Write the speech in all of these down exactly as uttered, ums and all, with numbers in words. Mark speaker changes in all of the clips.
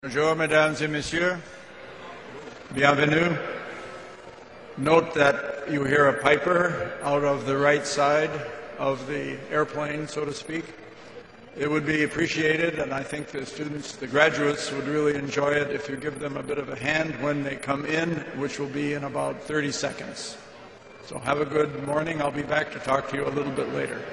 Speaker 1: Bonjour, mesdames et messieurs. Bienvenue. Note that you hear a piper out of the right side of the airplane, so to speak. It would be appreciated, and I think the students, the graduates, would really enjoy it if you give them a bit of a hand when they come in, which will be in about thirty seconds. So have a good morning. I'll be back to talk to you a little bit later.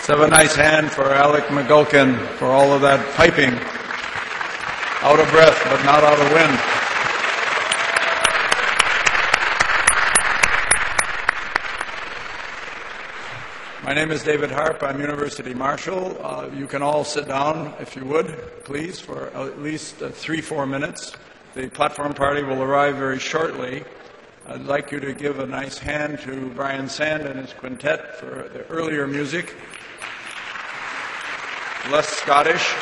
Speaker 1: Let's have a nice hand for Alec McGulkin for all of that piping. Out of breath, but not out of wind. My name is David Harp. I'm University Marshal. Uh, you can all sit down, if you would, please, for at least uh, three, four minutes. The platform party will arrive very shortly. I'd like you to give a nice hand to Brian Sand and his quintet for the earlier music. Less Scottish.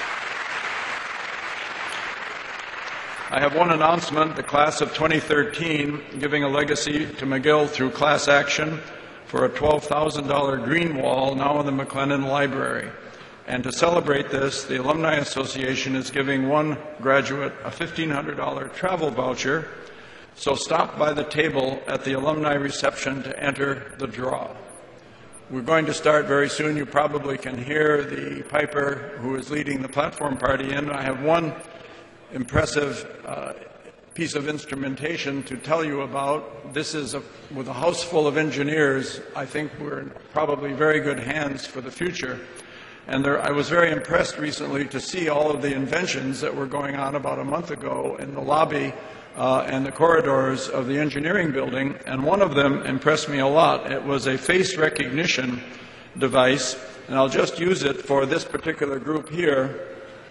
Speaker 1: I have one announcement. The class of twenty thirteen giving a legacy to McGill through class action for a twelve thousand dollars green wall now in the McLennan Library. And to celebrate this, the Alumni Association is giving one graduate a fifteen hundred dollars travel voucher. So stop by the table at the alumni reception to enter the draw. We're going to start very soon. You probably can hear the piper who is leading the platform party in. I have one impressive uh, piece of instrumentation to tell you about. This is, a, with a house full of engineers, I think we're in probably very good hands for the future. And there, I was very impressed recently to see all of the inventions that were going on about a month ago in the lobby uh, and the corridors of the engineering building. And one of them impressed me a lot. It was a face recognition device, and I'll just use it for this particular group here.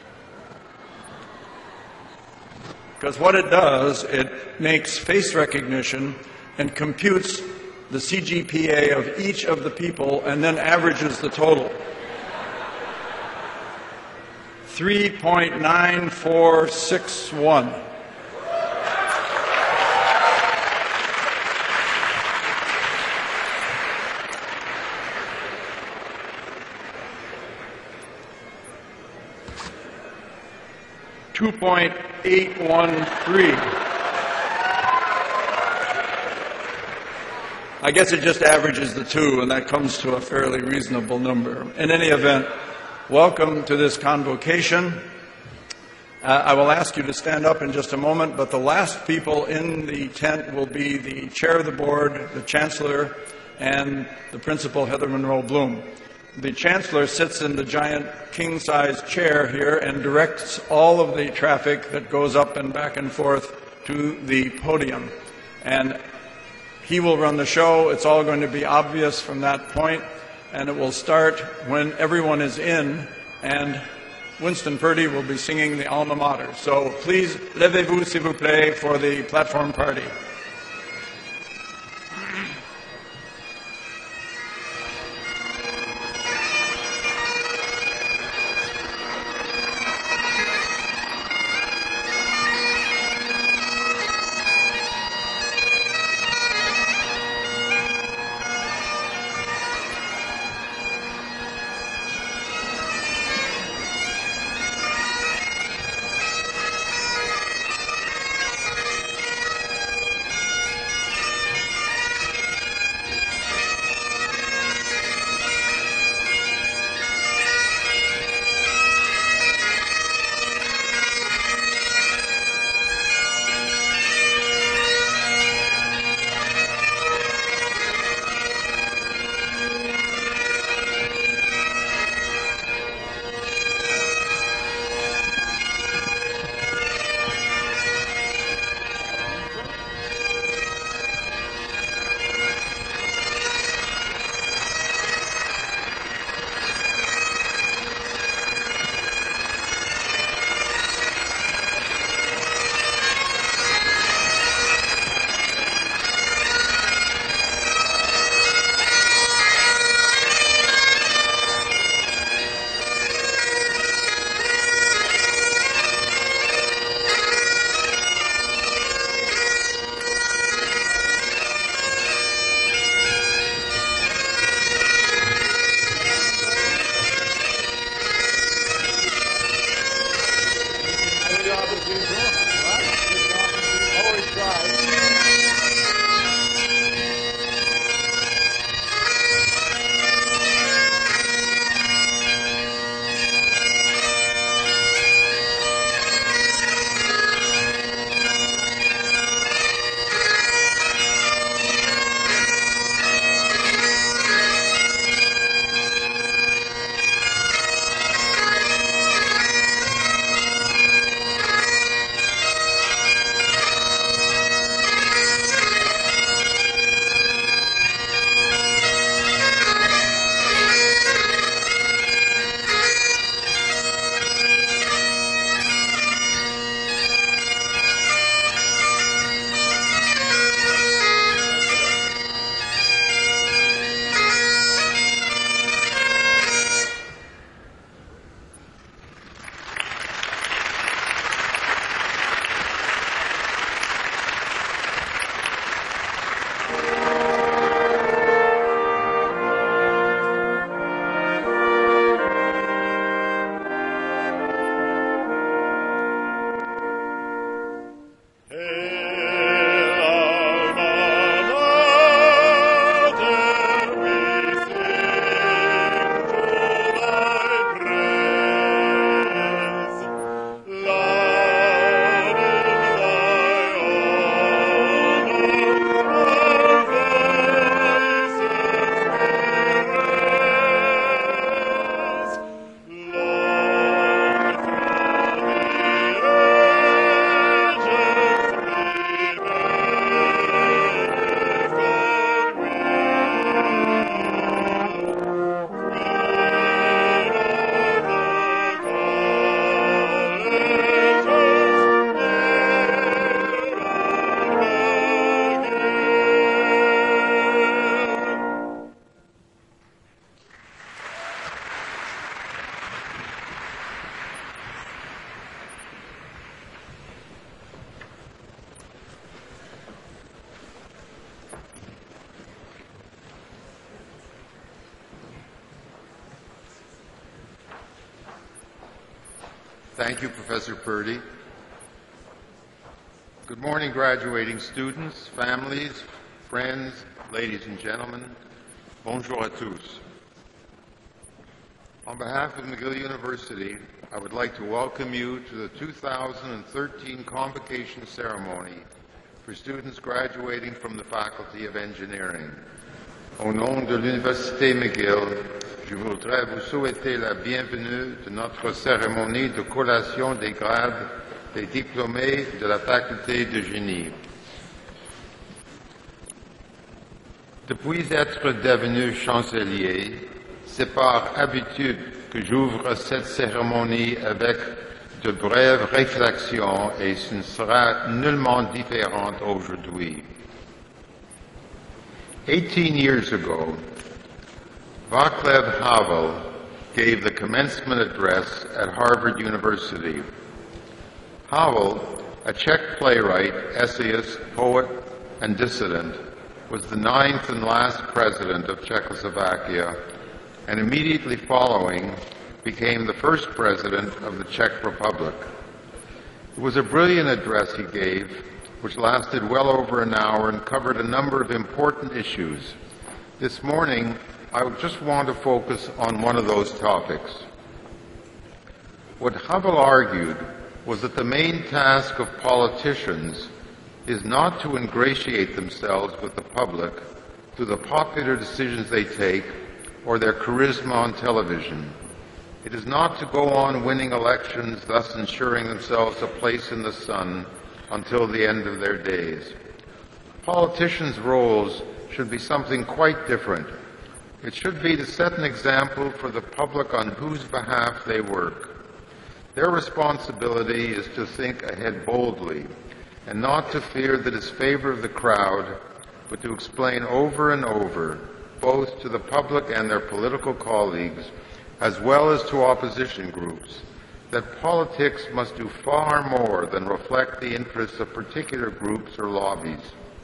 Speaker 1: Because what it does, it makes face recognition and computes the C G P A of each of the people and then averages the total. three point nine four six one. two point eight one three. I guess it just averages the two, and that comes to a fairly reasonable number. In any event, welcome to this convocation. Uh, I will ask you to stand up in just a moment, but the last people in the tent will be the chair of the board, the chancellor, and the principal, Heather Monroe Bloom. The chancellor sits in the giant king-size chair here and directs all of the traffic that goes up and back and forth to the podium. And he will run the show. It's all going to be obvious from that point, and it will start when everyone is in, and Winston Purdy will be singing the alma mater. So please, levez-vous, s'il vous plaît, for the platform party.
Speaker 2: Thank you, Professor Purdy. Good morning, graduating students, families, friends, ladies and gentlemen. Bonjour à tous. On behalf of McGill University, I would like to welcome you to the two thousand thirteen convocation ceremony for students graduating from the Faculty of Engineering. Au nom de l'Université McGill, je voudrais vous souhaiter la bienvenue de notre cérémonie de collation des grades des diplômés de la Faculté de Génie. Depuis être devenu chancelier, c'est par habitude que j'ouvre cette cérémonie avec de brèves réflexions et ce ne sera nullement différent aujourd'hui. Eighteen years ago, Václav Havel gave the commencement address at Harvard University. Havel, a Czech playwright, essayist, poet, and dissident, was the ninth and last president of Czechoslovakia, and immediately following became the first president of the Czech Republic. It was a brilliant address he gave, which lasted well over an hour and covered a number of important issues. This morning, I just want to focus on one of those topics. What Havel argued was that the main task of politicians is not to ingratiate themselves with the public through the popular decisions they take or their charisma on television. It is not to go on winning elections, thus ensuring themselves a place in the sun until the end of their days. Politicians' roles should be something quite different. It should be to set an example for the public on whose behalf they work. Their responsibility is to think ahead boldly and not to fear the disfavor of the crowd, but to explain over and over, both to the public and their political colleagues, as well as to opposition groups, that politics must do far more than reflect the interests of particular groups or lobbies.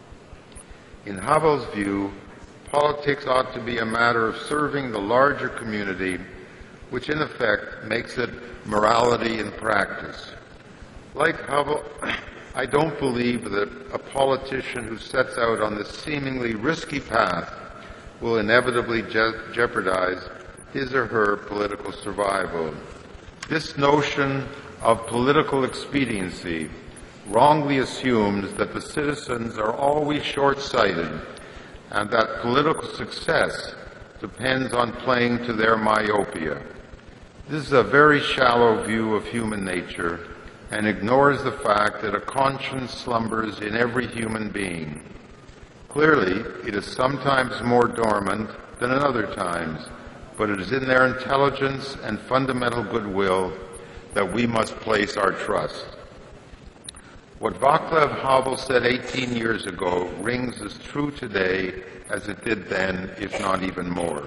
Speaker 2: In Havel's view, politics ought to be a matter of serving the larger community, which in effect makes it morality in practice. Like Havel, I don't believe that a politician who sets out on this seemingly risky path will inevitably je- jeopardize his or her political survival. This notion of political expediency wrongly assumes that the citizens are always short-sighted and that political success depends on playing to their myopia. This is a very shallow view of human nature and ignores the fact that a conscience slumbers in every human being. Clearly, it is sometimes more dormant than at other times, but it is in their intelligence and fundamental goodwill that we must place our trust. What Václav Havel said eighteen years ago rings as true today as it did then, if not even more.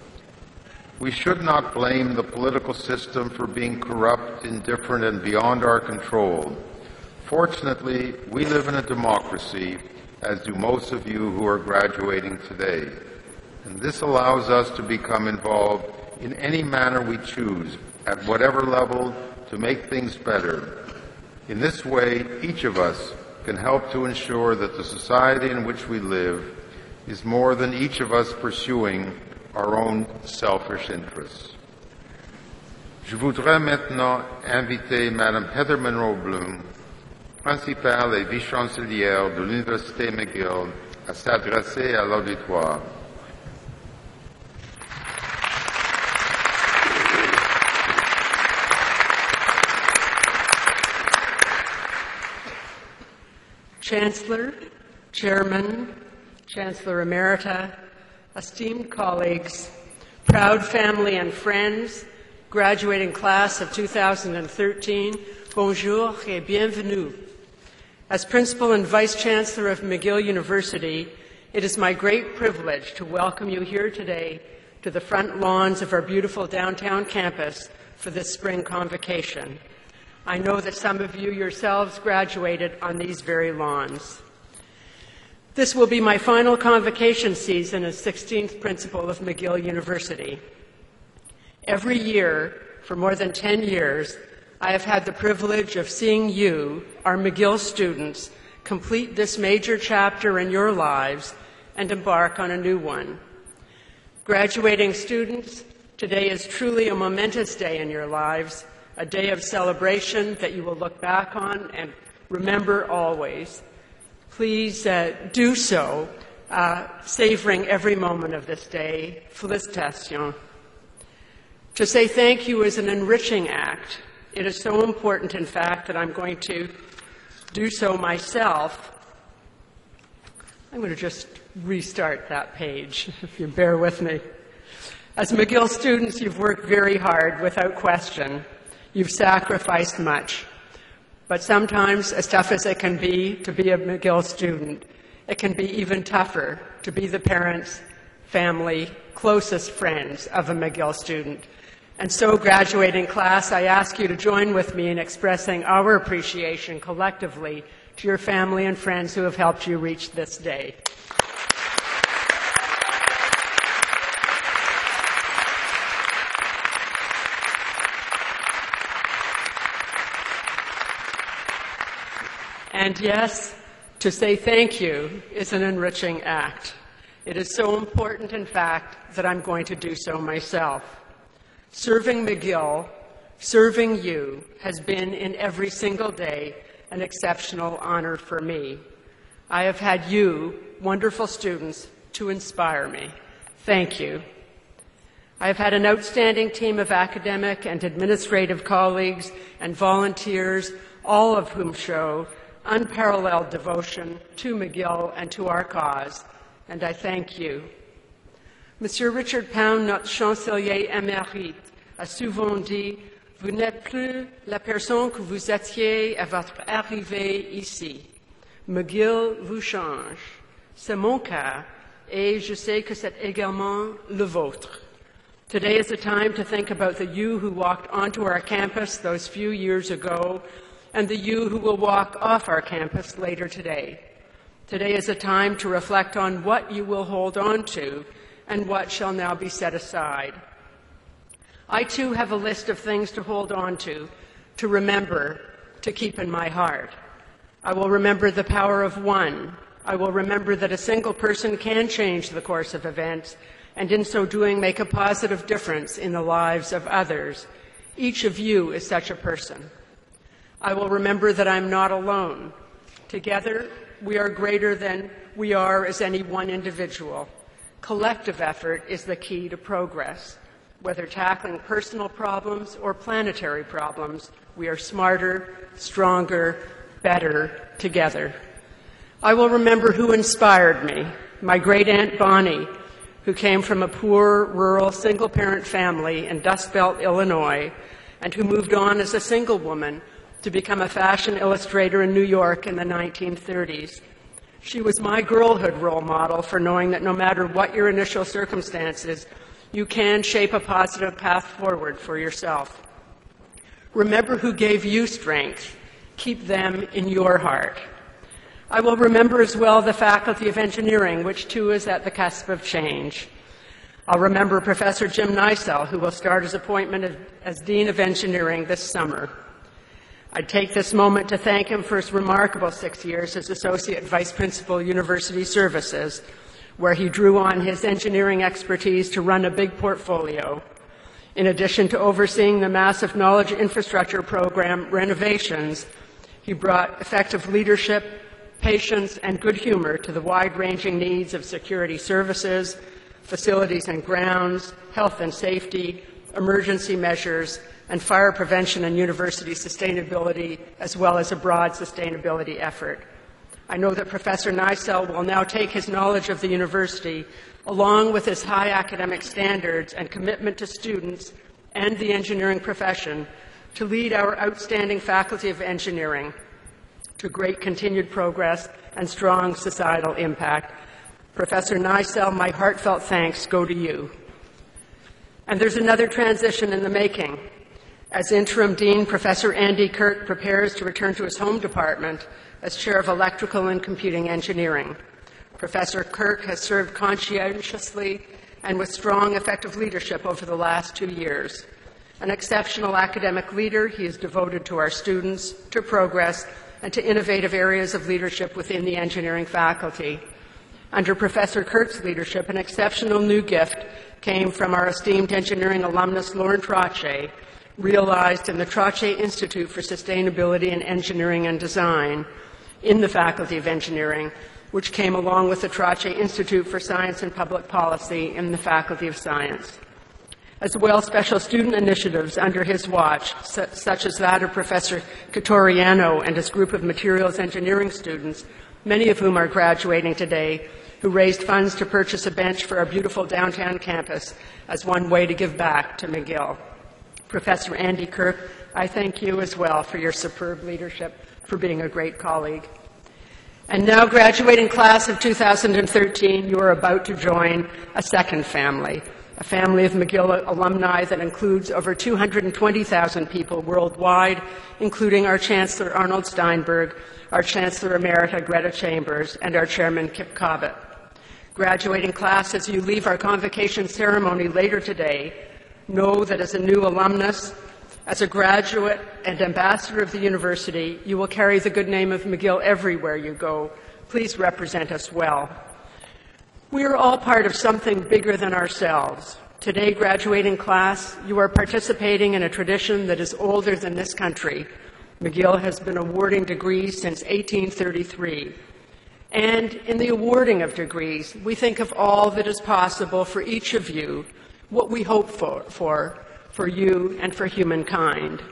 Speaker 2: We should not blame the political system for being corrupt, indifferent, and beyond our control. Fortunately, we live in a democracy, as do most of you who are graduating today. And this allows us to become involved in any manner we choose, at whatever level, to make things better. In this way, each of us can help to ensure that the society in which we live is more than each of us pursuing our own selfish interests. Je voudrais maintenant inviter Madame Heather Monroe Bloom, principale et vice-chancelière de l'Université McGill, à s'adresser à l'auditoire.
Speaker 3: Chancellor, Chairman, Chancellor Emerita, esteemed colleagues, proud family and friends, graduating class of two thousand thirteen, bonjour et bienvenue. As Principal and Vice Chancellor of McGill University, it is my great privilege to welcome you here today to the front lawns of our beautiful downtown campus for this spring convocation. I know that some of you yourselves graduated on these very lawns. This will be my final convocation season as sixteenth Principal of McGill University. Every year, for more than ten years, I have had the privilege of seeing you, our McGill students, complete this major chapter in your lives and embark on a new one. Graduating students, today is truly a momentous day in your lives, a day of celebration that you will look back on and remember always. Please uh, do so, uh, savoring every moment of this day. Félicitations. To say thank you is an enriching act. It is so important, in fact, that I'm going to do so myself. I'm going to just restart that page, if you bear with me. As McGill students, you've worked very hard, without question. You've sacrificed much. But sometimes, as tough as it can be to be a McGill student, it can be even tougher to be the parents, family, closest friends of a McGill student. And so, graduating class, I ask you to join with me in expressing our appreciation collectively to your family and friends who have helped you reach this day. And yes, to say thank you is an enriching act. It is so important, in fact, that I'm going to do so myself. Serving McGill, serving you, has been in every single day an exceptional honor for me. I have had you, wonderful students, to inspire me. Thank you. I have had an outstanding team of academic and administrative colleagues and volunteers, all of whom show unparalleled devotion to McGill and to our cause, and I thank you. Monsieur Richard Pound, notre chancelier émérite, a souvent dit, vous n'êtes plus la personne que vous étiez à votre arrivée ici. McGill vous change. C'est mon cas, et je sais que c'est également le vôtre. Today is a time to think about the you who walked onto our campus those few years ago, and the you who will walk off our campus later today. Today is a time to reflect on what you will hold on to and what shall now be set aside. I too have a list of things to hold on to, to remember, to keep in my heart. I will remember the power of one. I will remember that a single person can change the course of events, and in so doing make a positive difference in the lives of others. Each of you is such a person. I will remember that I'm not alone. Together, we are greater than we are as any one individual. Collective effort is the key to progress. Whether tackling personal problems or planetary problems, we are smarter, stronger, better together. I will remember who inspired me, my great-aunt Bonnie, who came from a poor, rural, single-parent family in Dust Belt, Illinois, and who moved on as a single woman to become a fashion illustrator in New York in the nineteen thirties. She was my girlhood role model for knowing that no matter what your initial circumstances, you can shape a positive path forward for yourself. Remember who gave you strength. Keep them in your heart. I will remember as well the Faculty of Engineering, which too is at the cusp of change. I'll remember Professor Jim Nysel, who will start his appointment as Dean of Engineering this summer. I take this moment to thank him for his remarkable six years as Associate Vice Principal, University Services, where he drew on his engineering expertise to run a big portfolio. In addition to overseeing the massive knowledge infrastructure program renovations, he brought effective leadership, patience, and good humor to the wide-ranging needs of security services, facilities and grounds, health and safety, emergency measures, and fire prevention and university sustainability, as well as a broad sustainability effort. I know that Professor Nysel will now take his knowledge of the university, along with his high academic standards and commitment to students and the engineering profession, to lead our outstanding Faculty of Engineering to great continued progress and strong societal impact. Professor Nysel, my heartfelt thanks go to you. And there's another transition in the making. As interim dean, Professor Andy Kirk prepares to return to his home department as chair of electrical and computing engineering. Professor Kirk has served conscientiously and with strong, effective leadership over the last two years. An exceptional academic leader, he is devoted to our students, to progress, and to innovative areas of leadership within the engineering faculty. Under Professor Kirk's leadership, an exceptional new gift came from our esteemed engineering alumnus, Lauren Trottier, realized in the Trottier Institute for Sustainability in Engineering and Design in the Faculty of Engineering, which came along with the Trottier Institute for Science and Public Policy in the Faculty of Science. As well, special student initiatives under his watch, su such as that of Professor Catoriano and his group of materials engineering students, many of whom are graduating today, who raised funds to purchase a bench for our beautiful downtown campus as one way to give back to McGill. Professor Andy Kirk, I thank you as well for your superb leadership, for being a great colleague. And now, graduating class of two thousand thirteen, you are about to join a second family, a family of McGill alumni that includes over two hundred twenty thousand people worldwide, including our Chancellor Arnold Steinberg, our Chancellor Emerita Greta Chambers, and our Chairman Kip Cobbett. Graduating class, as you leave our convocation ceremony later today, know that as a new alumnus, as a graduate and ambassador of the university, you will carry the good name of McGill everywhere you go. Please represent us well. We are all part of something bigger than ourselves. Today, graduating class, you are participating in a tradition that is older than this country. McGill has been awarding degrees since eighteen thirty-three. And in the awarding of degrees, we think of all that is possible for each of you, what we hope for, for, for you and for humankind.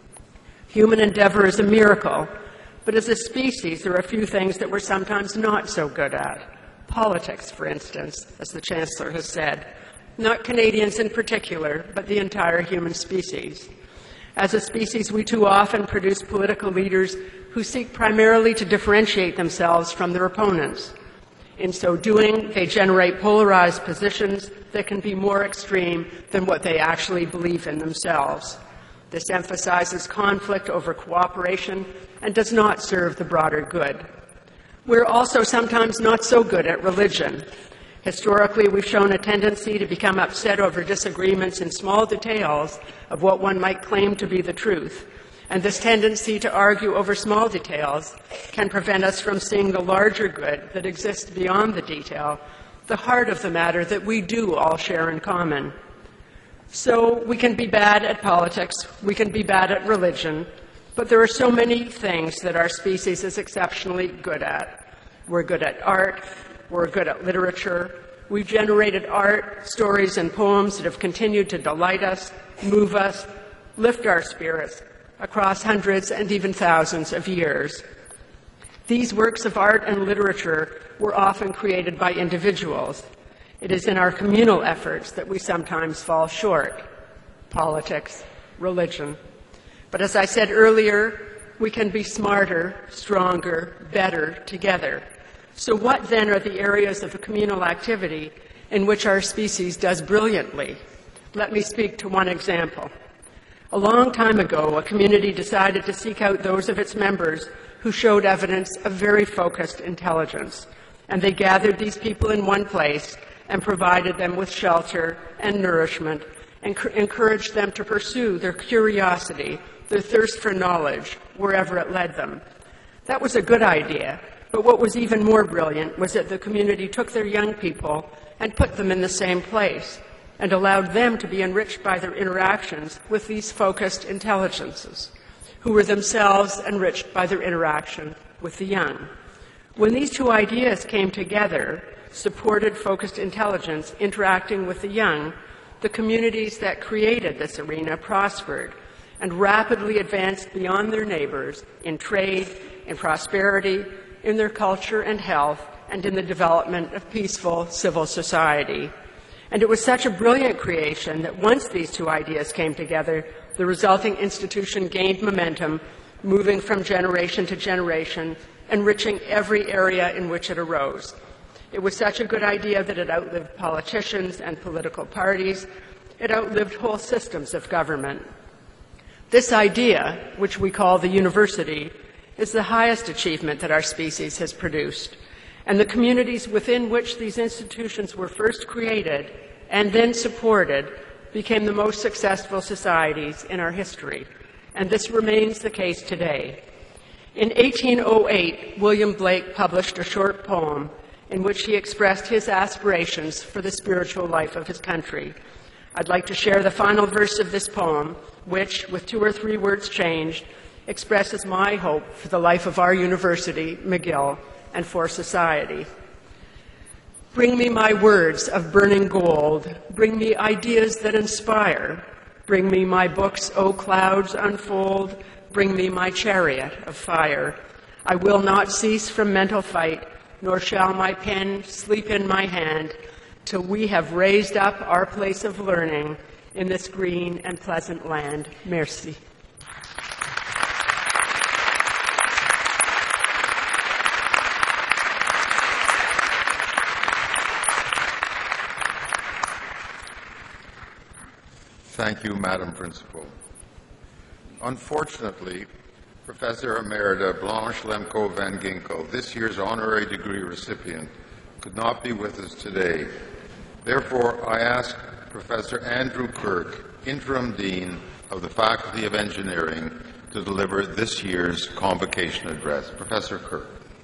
Speaker 3: Human endeavor is a miracle, but as a species, there are a few things that we're sometimes not so good at. Politics, for instance, as the Chancellor has said. Not Canadians in particular, but the entire human species. As a species, we too often produce political leaders who seek primarily to differentiate themselves from their opponents. In so doing, they generate polarized positions that can be more extreme than what they actually believe in themselves. This emphasizes conflict over cooperation and does not serve the broader good. We're also sometimes not so good at religion. Historically, we've shown a tendency to become upset over disagreements in small details of what one might claim to be the truth. And this tendency to argue over small details can prevent us from seeing the larger good that exists beyond the detail, the heart of the matter that we do all share in common. So we can be bad at politics, we can be bad at religion, but there are so many things that our species is exceptionally good at. We're good at art, we're good at literature, we've generated art, stories, and poems that have continued to delight us, move us, lift our spirits across hundreds and even thousands of years. These works of art and literature were often created by individuals. It is in our communal efforts that we sometimes fall short. Politics, religion. But as I said earlier, we can be smarter, stronger, better together. So what then are the areas of communal activity in which our species does brilliantly? Let me speak to one example. A long time ago, a community decided to seek out those of its members who showed evidence of very focused intelligence. And they gathered these people in one place and provided them with shelter and nourishment and encouraged them to pursue their curiosity, their thirst for knowledge, wherever it led them. That was a good idea, but what was even more brilliant was that the community took their young people and put them in the same place and allowed them to be enriched by their interactions with these focused intelligences, who were themselves enriched by their interaction with the young. When these two ideas came together, supported focused intelligence interacting with the young, the communities that created this arena prospered and rapidly advanced beyond their neighbors in trade, in prosperity, in their culture and health, and in the development of peaceful civil society. And it was such a brilliant creation that once these two ideas came together, the resulting institution gained momentum, moving from generation to generation, enriching every area in which it arose. It was such a good idea that it outlived politicians and political parties. It outlived whole systems of government. This idea, which we call the university, is the highest achievement that our species has produced. And the communities within which these institutions were first created and then supported became the most successful societies in our history, and this remains the case today. In eighteen oh eight, William Blake published a short poem in which he expressed his aspirations for the spiritual life of his country. I'd like to share the final verse of this poem, which, with two or three words changed, expresses my hope for the life of our university, McGill, and for society. Bring me my words of burning gold. Bring me ideas that inspire. Bring me my books, O clouds, unfold. Bring me my chariot of fire. I will not cease from mental fight, nor shall my pen sleep in my hand, till we have raised up our place of learning in this green and pleasant land. Merci.
Speaker 2: Thank you, Madam Principal. Unfortunately, Professor Emerita Blanche Lemko Van Ginkel, this year's honorary degree recipient, could not be with us today. Therefore, I ask Professor Andrew Kirk, Interim Dean of the Faculty of Engineering, to deliver this year's convocation address. Professor Kirk.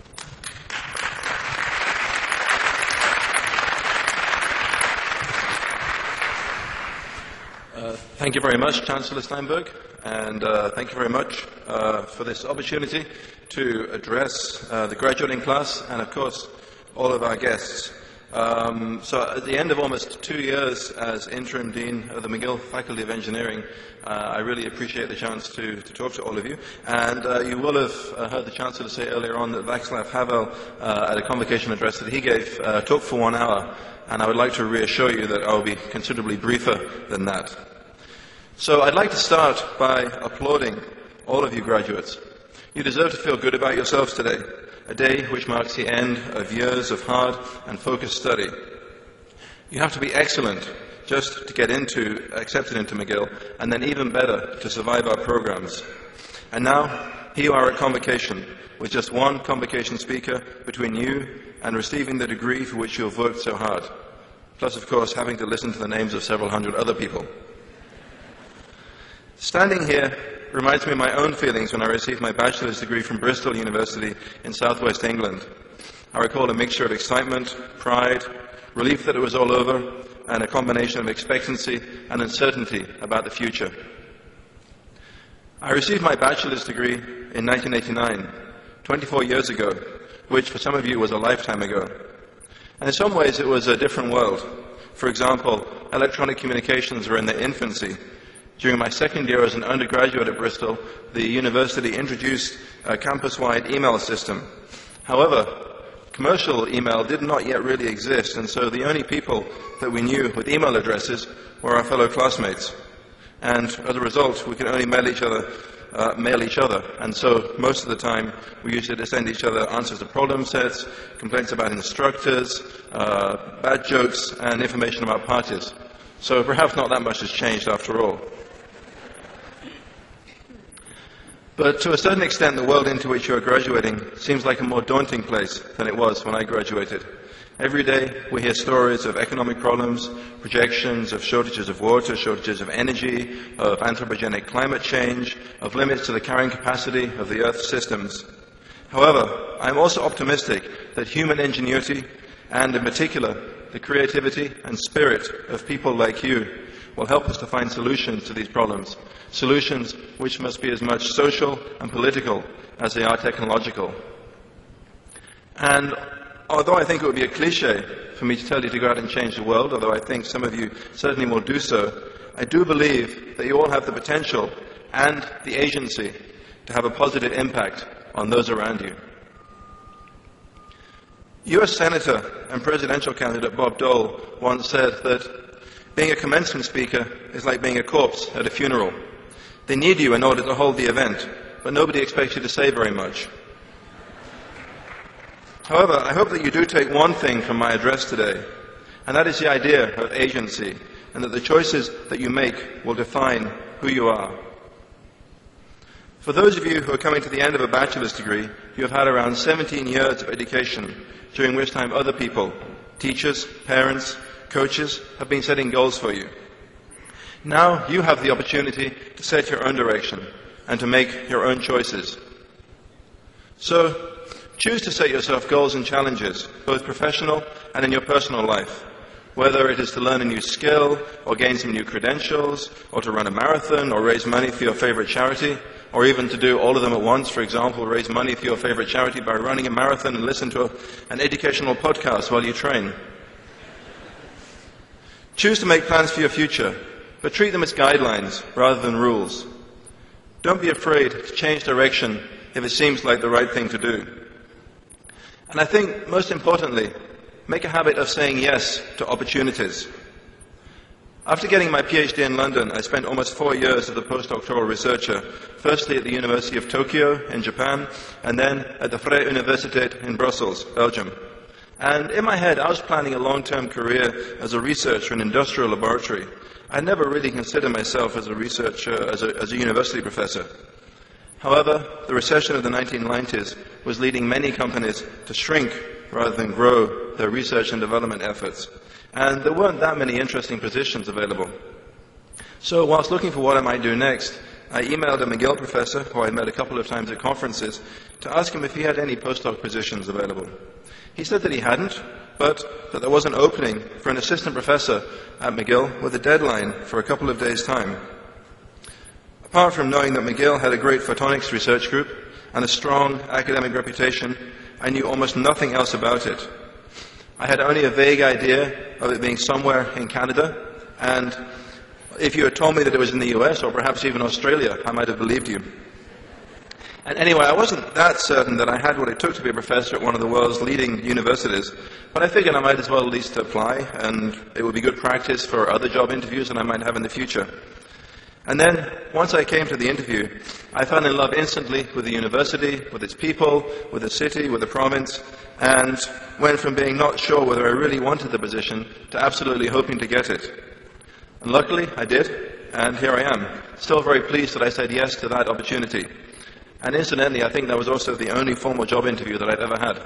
Speaker 4: Uh, thank you very much, Chancellor Steinberg, and uh, thank you very much uh, for this opportunity to address uh, the graduating class and, of course, all of our guests. Um, so at the end of almost two years as Interim Dean of the McGill Faculty of Engineering, uh, I really appreciate the chance to, to talk to all of you. And uh, you will have uh, heard the Chancellor say earlier on that Václav Havel, uh, at a convocation address that he gave, uh, talked for one hour. And I would like to reassure you that I will be considerably briefer than that. So I'd like to start by applauding all of you graduates. You deserve to feel good about yourselves today, a day which marks the end of years of hard and focused study. You have to be excellent just to get into, accepted into McGill, and then even better to survive our programs. And now, here you are at convocation, with just one convocation speaker between you and receiving the degree for which you have worked so hard, plus, of course, having to listen to the names of several hundred other people. Standing here reminds me of my own feelings when I received my bachelor's degree from Bristol University in southwest England. I recall a mixture of excitement, pride, relief that it was all over, and a combination of expectancy and uncertainty about the future. I received my bachelor's degree in nineteen eighty-nine, twenty-four years ago, which for some of you was a lifetime ago. And in some ways it was a different world. For example, electronic communications were in their infancy. During my second year as an undergraduate at Bristol, the university introduced a campus-wide email system. However, commercial email did not yet really exist, and so the only people that we knew with email addresses were our fellow classmates. And as a result, we could only mail each other, uh, mail each other. And so most of the time, we used to send each other answers to problem sets, complaints about instructors, uh, bad jokes, and information about parties. So perhaps not that much has changed after all. But to a certain extent, the world into which you are graduating seems like a more daunting place than it was when I graduated. Every day we hear stories of economic problems, projections of shortages of water, shortages of energy, of anthropogenic climate change, of limits to the carrying capacity of the Earth's systems. However, I am also optimistic that human ingenuity, and in particular the creativity and spirit of people like you, will help us to find solutions to these problems, solutions which must be as much social and political as they are technological. And although I think it would be a cliche for me to tell you to go out and change the world, although I think some of you certainly will do so, I do believe that you all have the potential and the agency to have a positive impact on those around you. U S Senator and presidential candidate Bob Dole once said that being a commencement speaker is like being a corpse at a funeral. They need you in order to hold the event, but nobody expects you to say very much. However, I hope that you do take one thing from my address today, and that is the idea of agency, and that the choices that you make will define who you are. For those of you who are coming to the end of a bachelor's degree, you have had around seventeen years of education, during which time other people, teachers, parents, coaches, have been setting goals for you. Now you have the opportunity to set your own direction and to make your own choices. So, choose to set yourself goals and challenges, both professional and in your personal life. Whether it is to learn a new skill, or gain some new credentials, or to run a marathon, or raise money for your favorite charity, or even to do all of them at once, for example, raise money for your favorite charity by running a marathon and listen to a, an educational podcast while you train. Choose to make plans for your future, but treat them as guidelines rather than rules. Don't be afraid to change direction if it seems like the right thing to do. And I think, most importantly, make a habit of saying yes to opportunities. After getting my PhD in London, I spent almost four years as a postdoctoral researcher, firstly at the University of Tokyo in Japan, and then at the Vrije Universiteit in Brussels, Belgium. And in my head, I was planning a long-term career as a researcher in an industrial laboratory. I never really considered myself as a researcher, as a, as a university professor. However, the recession of the nineteen nineties was leading many companies to shrink rather than grow their research and development efforts. And there weren't that many interesting positions available. So whilst looking for what I might do next, I emailed a McGill professor, who I met a couple of times at conferences, to ask him if he had any postdoc positions available. He said that he hadn't, but that there was an opening for an assistant professor at McGill with a deadline for a couple of days' time. Apart from knowing that McGill had a great photonics research group and a strong academic reputation, I knew almost nothing else about it. I had only a vague idea of it being somewhere in Canada, and if you had told me that it was in the U S or perhaps even Australia, I might have believed you. And anyway, I wasn't that certain that I had what it took to be a professor at one of the world's leading universities, but I figured I might as well at least apply, and it would be good practice for other job interviews that I might have in the future. And then, once I came to the interview, I fell in love instantly with the university, with its people, with the city, with the province, and went from being not sure whether I really wanted the position to absolutely hoping to get it. And luckily, I did, and here I am, still very pleased that I said yes to that opportunity. And incidentally, I think that was also the only formal job interview that I've ever had.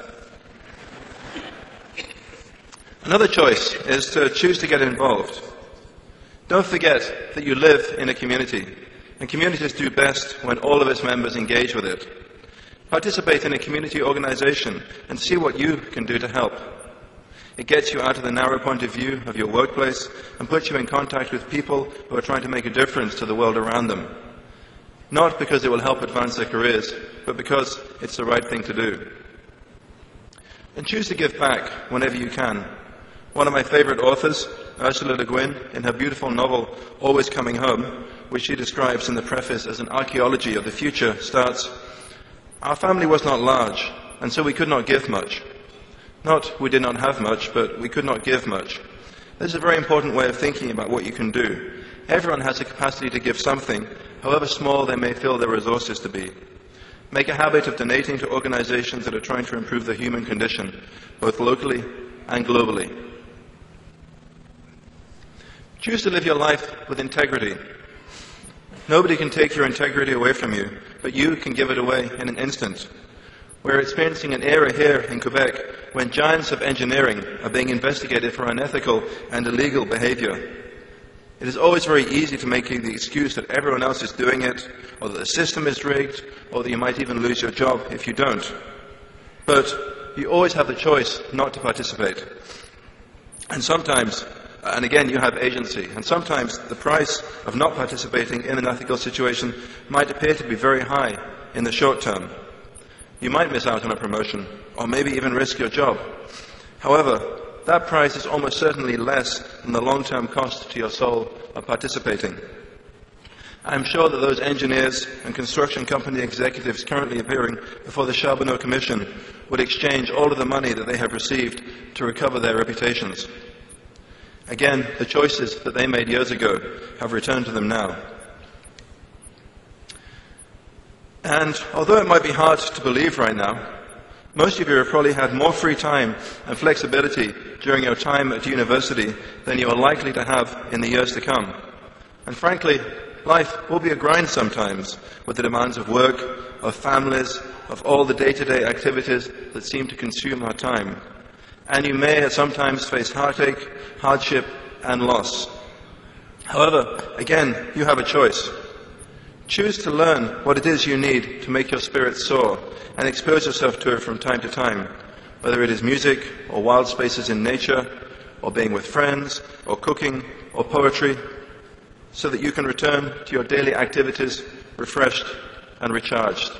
Speaker 4: Another choice is to choose to get involved. Don't forget that you live in a community, and communities do best when all of its members engage with it. Participate in a community organization and see what you can do to help. It gets you out of the narrow point of view of your workplace and puts you in contact with people who are trying to make a difference to the world around them. Not because it will help advance their careers, but because it's the right thing to do. And choose to give back whenever you can. One of my favorite authors, Ursula Le Guin, in her beautiful novel, Always Coming Home, which she describes in the preface as an archaeology of the future, starts, "Our family was not large, and so we could not give much. Not we did not have much, but we could not give much." This is a very important way of thinking about what you can do. Everyone has the capacity to give something, however small they may feel their resources to be. Make a habit of donating to organizations that are trying to improve the human condition, both locally and globally. Choose to live your life with integrity. Nobody can take your integrity away from you, but you can give it away in an instant. We're experiencing an era here in Quebec when giants of engineering are being investigated for unethical and illegal behavior. It is always very easy to make the excuse that everyone else is doing it, or that the system is rigged, or that you might even lose your job if you don't. But you always have the choice not to participate. And sometimes, and again, you have agency, and sometimes the price of not participating in an ethical situation might appear to be very high in the short term. You might miss out on a promotion, or maybe even risk your job. However, that price is almost certainly less than the long-term cost to your soul of participating. I'm sure that those engineers and construction company executives currently appearing before the Charbonneau Commission would exchange all of the money that they have received to recover their reputations. Again, the choices that they made years ago have returned to them now. And although it might be hard to believe right now, most of you have probably had more free time and flexibility during your time at university than you are likely to have in the years to come. And frankly, life will be a grind sometimes, with the demands of work, of families, of all the day-to-day activities that seem to consume our time. And you may sometimes face heartache, hardship, and loss. However, again, you have a choice. Choose to learn what it is you need to make your spirit soar and expose yourself to it from time to time, whether it is music or wild spaces in nature or being with friends or cooking or poetry, so that you can return to your daily activities refreshed and recharged.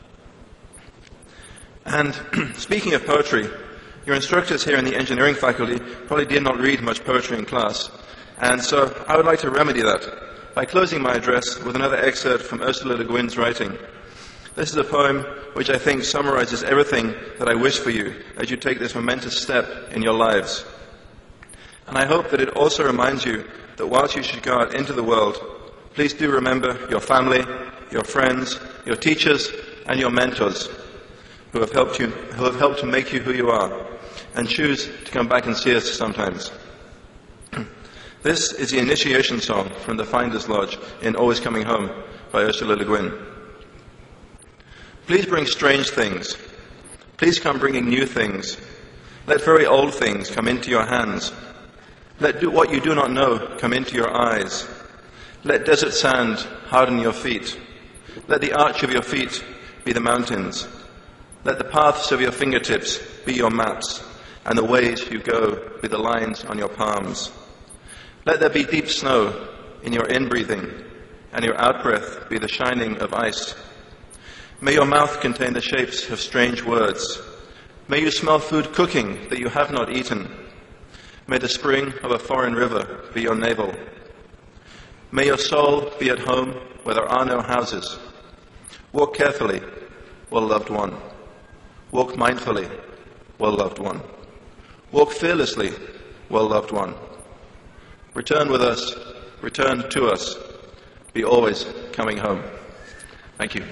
Speaker 4: And speaking of poetry, your instructors here in the engineering faculty probably did not read much poetry in class, and so I would like to remedy that by closing my address with another excerpt from Ursula Le Guin's writing. This is a poem which I think summarizes everything that I wish for you as you take this momentous step in your lives. And I hope that it also reminds you that whilst you should go out into the world, please do remember your family, your friends, your teachers, and your mentors who have helped you, who have helped to make you who you are, and choose to come back and see us sometimes. This is the initiation song from the Finder's Lodge in Always Coming Home by Ursula Le Guin. Please bring strange things. Please come bringing new things. Let very old things come into your hands. Let do what you do not know come into your eyes. Let desert sand harden your feet. Let the arch of your feet be the mountains. Let the paths of your fingertips be your maps, and the ways you go be the lines on your palms. Let there be deep snow in your in-breathing, and your out-breath be the shining of ice. May your mouth contain the shapes of strange words. May you smell food cooking that you have not eaten. May the spring of a foreign river be your navel. May your soul be at home where there are no houses. Walk carefully, well-loved one. Walk mindfully, well-loved one. Walk fearlessly, well-loved one. Return with us, return to us. Be always coming home. Thank you.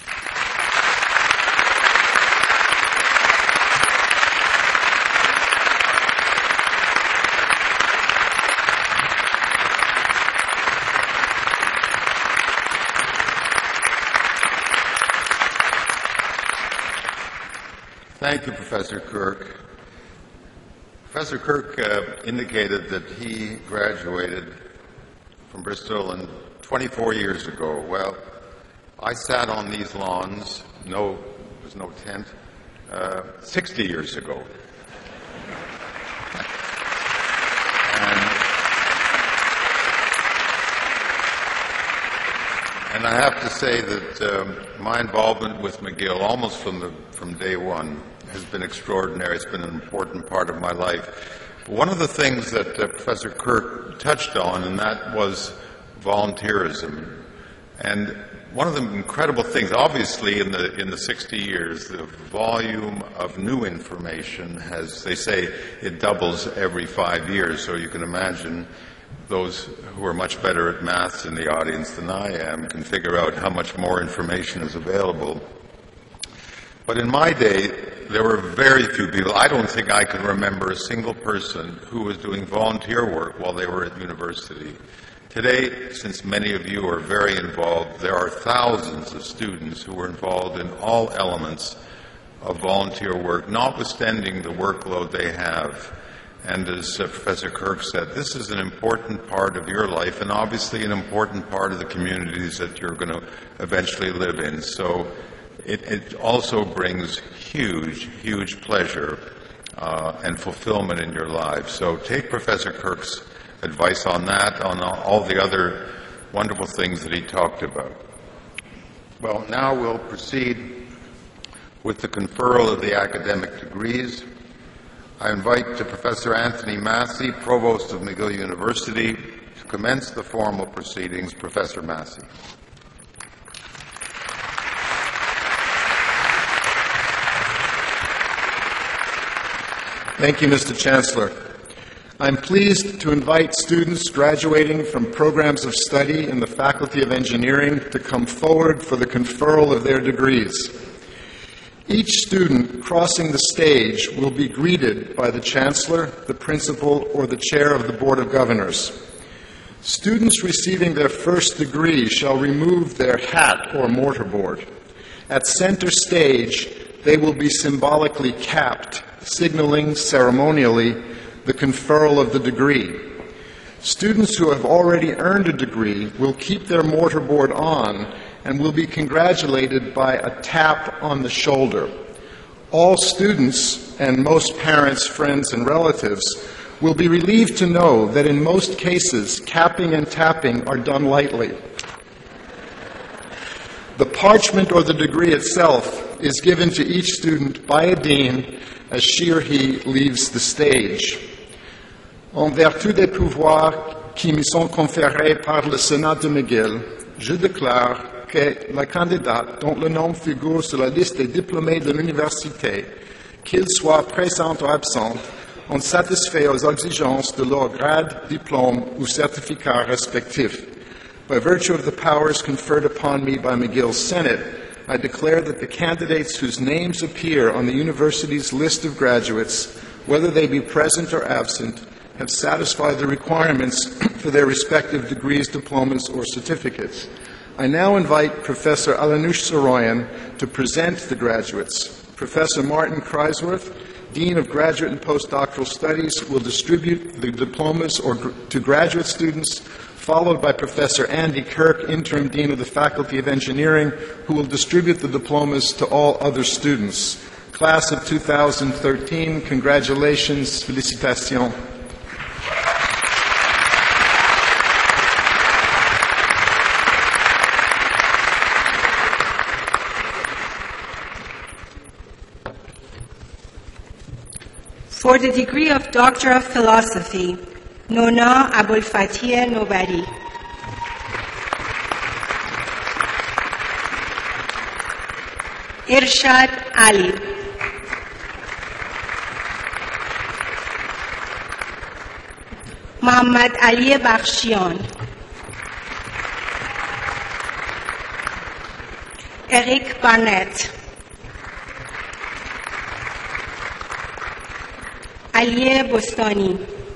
Speaker 2: Thank you, Professor Kirk. Professor Kirk uh, indicated that he graduated from Bristol in twenty-four years ago. Well, I sat on these lawns, no, there was no tent, uh, sixty years ago. and, and I have to say that um, my involvement with McGill, almost from the from day one, has been extraordinary. It's been an important part of my life. One of the things that uh, Professor Kirk touched on, and that was volunteerism. And one of the incredible things, obviously in the in the sixty years, the volume of new information has, they say, it doubles every five years. So you can imagine those who are much better at maths in the audience than I am can figure out how much more information is available. But in my day, there were very few people. I don't think I can remember a single person who was doing volunteer work while they were at university. Today, since many of you are very involved, there are thousands of students who are involved in all elements of volunteer work, notwithstanding the workload they have. And as uh, Professor Kirk said, this is an important part of your life and obviously an important part of the communities that you're going to eventually live in. So It, it also brings huge, huge pleasure uh, and fulfillment in your lives. So take Professor Kirk's advice on that, on all the other wonderful things that he talked about. Well, now we'll proceed with the conferral of the academic degrees. I invite to Professor Anthony Massey, Provost of McGill University, to commence the formal proceedings. Professor Massey.
Speaker 5: Thank you, Mister Chancellor. I'm pleased to invite students graduating from programs of study in the Faculty of Engineering to come forward for the conferral of their degrees. Each student crossing the stage will be greeted by the Chancellor, the Principal, or the Chair of the Board of Governors. Students receiving their first degree shall remove their hat or mortarboard. At center stage, they will be symbolically capped, signaling ceremonially the conferral of the degree. Students who have already earned a degree will keep their mortarboard on and will be congratulated by a tap on the shoulder. All students, and most parents, friends, and relatives, will be relieved to know that in most cases, capping and tapping are done lightly. The parchment or the degree itself is given to each student by a dean as she or he leaves the stage. En vertu des pouvoirs qui me sont conférés par le Sénat de McGill, je déclare que la candidate dont le nom figure sur la liste des diplômés de l'université, qu'ils soient présents ou absents, ont satisfait aux exigences de leur grade, diplôme ou certificat respectif. By virtue of the powers conferred upon me by McGill's Senate, I declare that the candidates whose names appear on the university's list of graduates, whether they be present or absent, have satisfied the requirements for their respective degrees, diplomas, or certificates. I now invite Professor Alanush Saroyan to present the graduates. Professor Martin Kreisworth, Dean of Graduate and Postdoctoral Studies, will distribute the diplomas or gr- to graduate students, followed by Professor Andy Kirk, Interim Dean of the Faculty of Engineering, who will distribute the diplomas to all other students. Class of two thousand thirteen, congratulations, félicitations.
Speaker 6: For the degree of Doctor of Philosophy, Nona Abulfatih Nobari. Irshad Ali. Muhammad Ali Bakhshian. Eric Barnett. علی بستانی.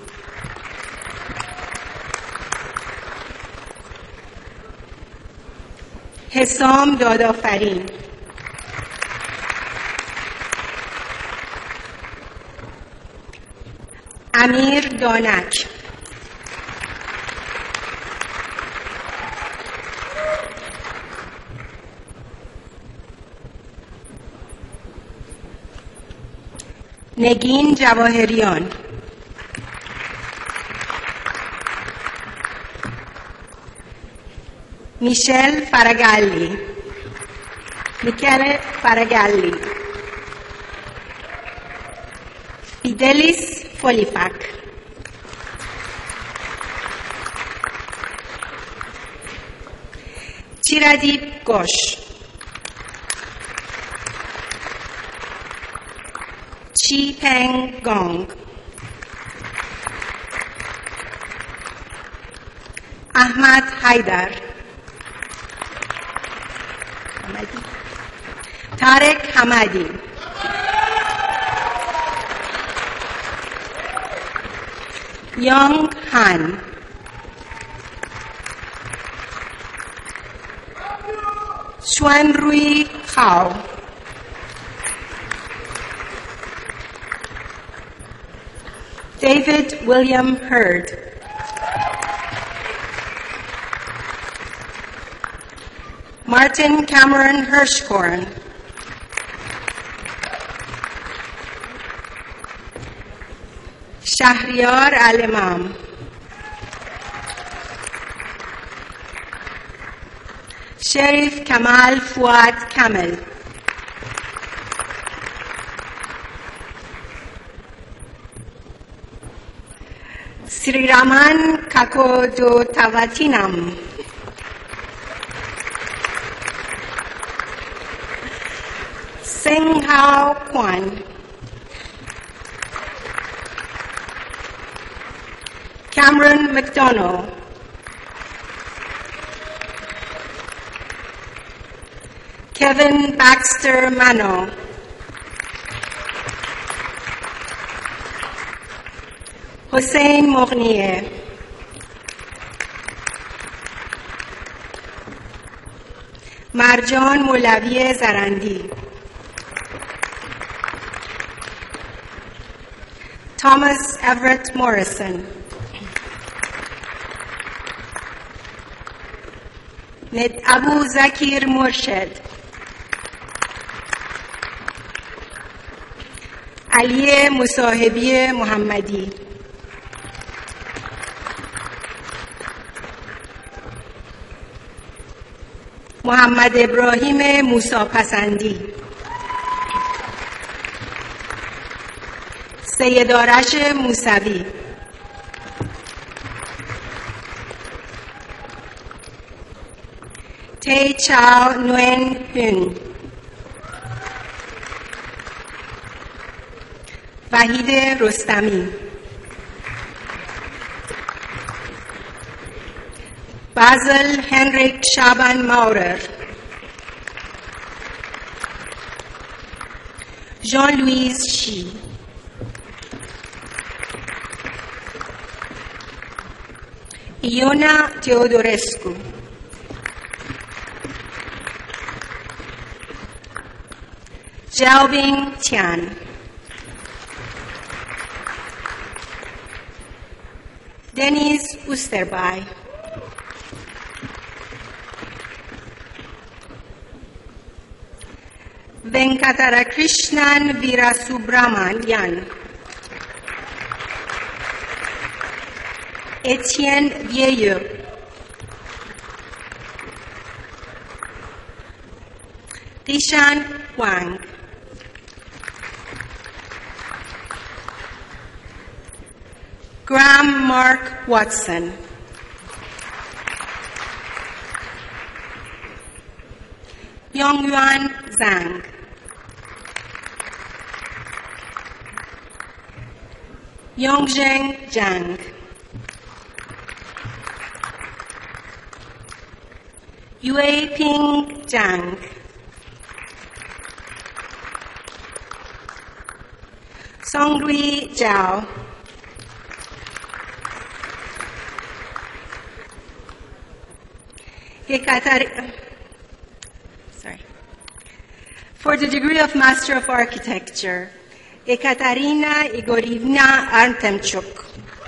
Speaker 6: حسام دادآفرین. امیر دانک. نگین جواهریان. میشل فرگالی. میکل فرگالی. فیدلیس فولیفک. چیرادیپ گوش. چی پنگ گانگ. احمد حیدر. طارق حمادی. یانگ هان. شوان روی خاو. David William Hurd. Martin Cameron Hirschkorn. Shahriyar Al-Imam. Sharif Kamal Fuad Kamel. Sri Raman Kakodotavatinam. Seng Hao Kwan. Cameron McDonnell. Kevin Baxter Mano. Hossein Mournier. Marjan Moulavi Zarandi. Thomas Everett Morrison. ابو زکیر مرشد، علی مصاحبی محمدی، محمد ابراهیم موسی پسندی، سید آرش موسوی، تی چاو نوین هون، وحید رستمی، بازل هنریک شابان ماورر، ژان لوئیس شی، ایونا تئودورسکو، ژاوبینگ تیان، دنیز اوستربای، ونکترکریشنن ویراسوبرامانیان، اتین وییو، قیشان وانگ، Graham Mark Watson, Yongyuan Zhang, Yongzheng Zhang, Yueping Zhang, Songrui Zhao, Sorry. For the degree of Master of Architecture, Ekaterina Igorivna Artemchuk,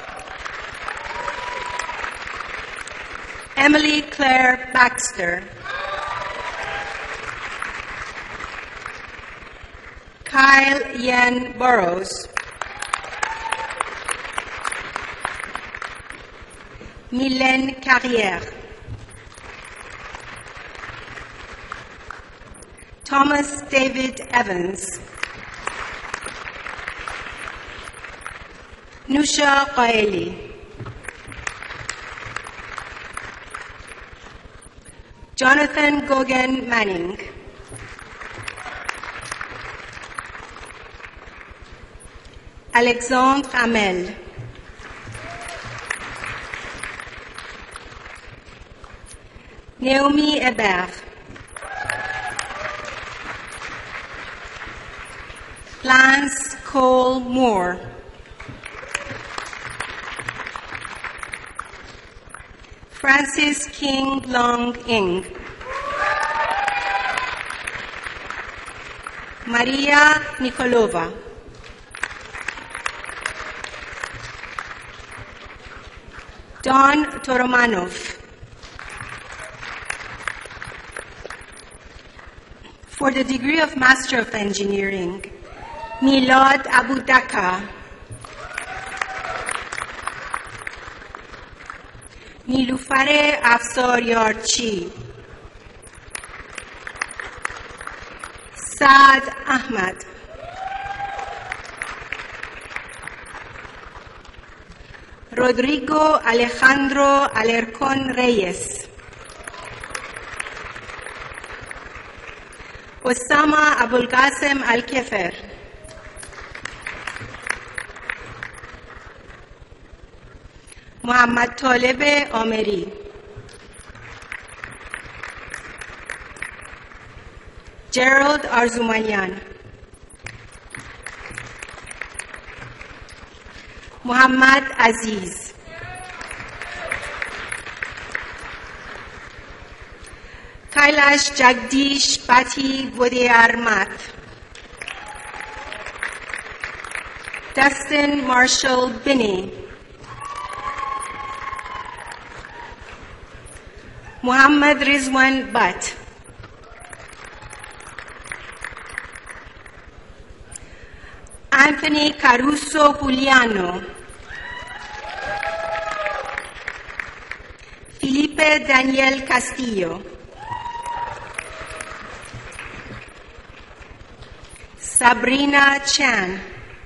Speaker 6: Emily Claire Baxter, Kyle Yen Burrows, Mylène Carrière, Thomas David Evans, Nusha Qaeli, Jonathan Gogan Manning, Alexandre Hamel, Naomi Hébert, Lance Cole Moore, Francis King Long Ing, Maria Nikolova, Don Toromanov. For the degree of Master of Engineering, Milad Abudaka, Nilufare Afsaryarchi, Saad Ahmad, Rodrigo Alejandro Alarcón Reyes, Osama Abulqasem Al-Kefer, Muhammad Taleb Ameri, Gerald Arzumanian, Muhammad Aziz, Kailash Jagdish Pati Vodeyarmat, Dustin Marshall Binney, Muhammad Rizwan Butt, Anthony Caruso Juliano, Felipe Daniel Castillo, Sabrina Chan,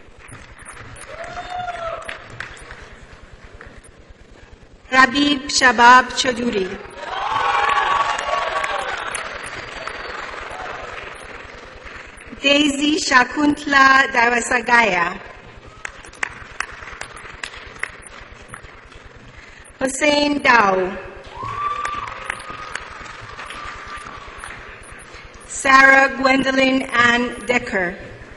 Speaker 6: Rabib Shabab Chaudhuri, Daisy Shakuntla Davasagaya, Hussein Dao, Sarah Gwendolyn Ann Decker,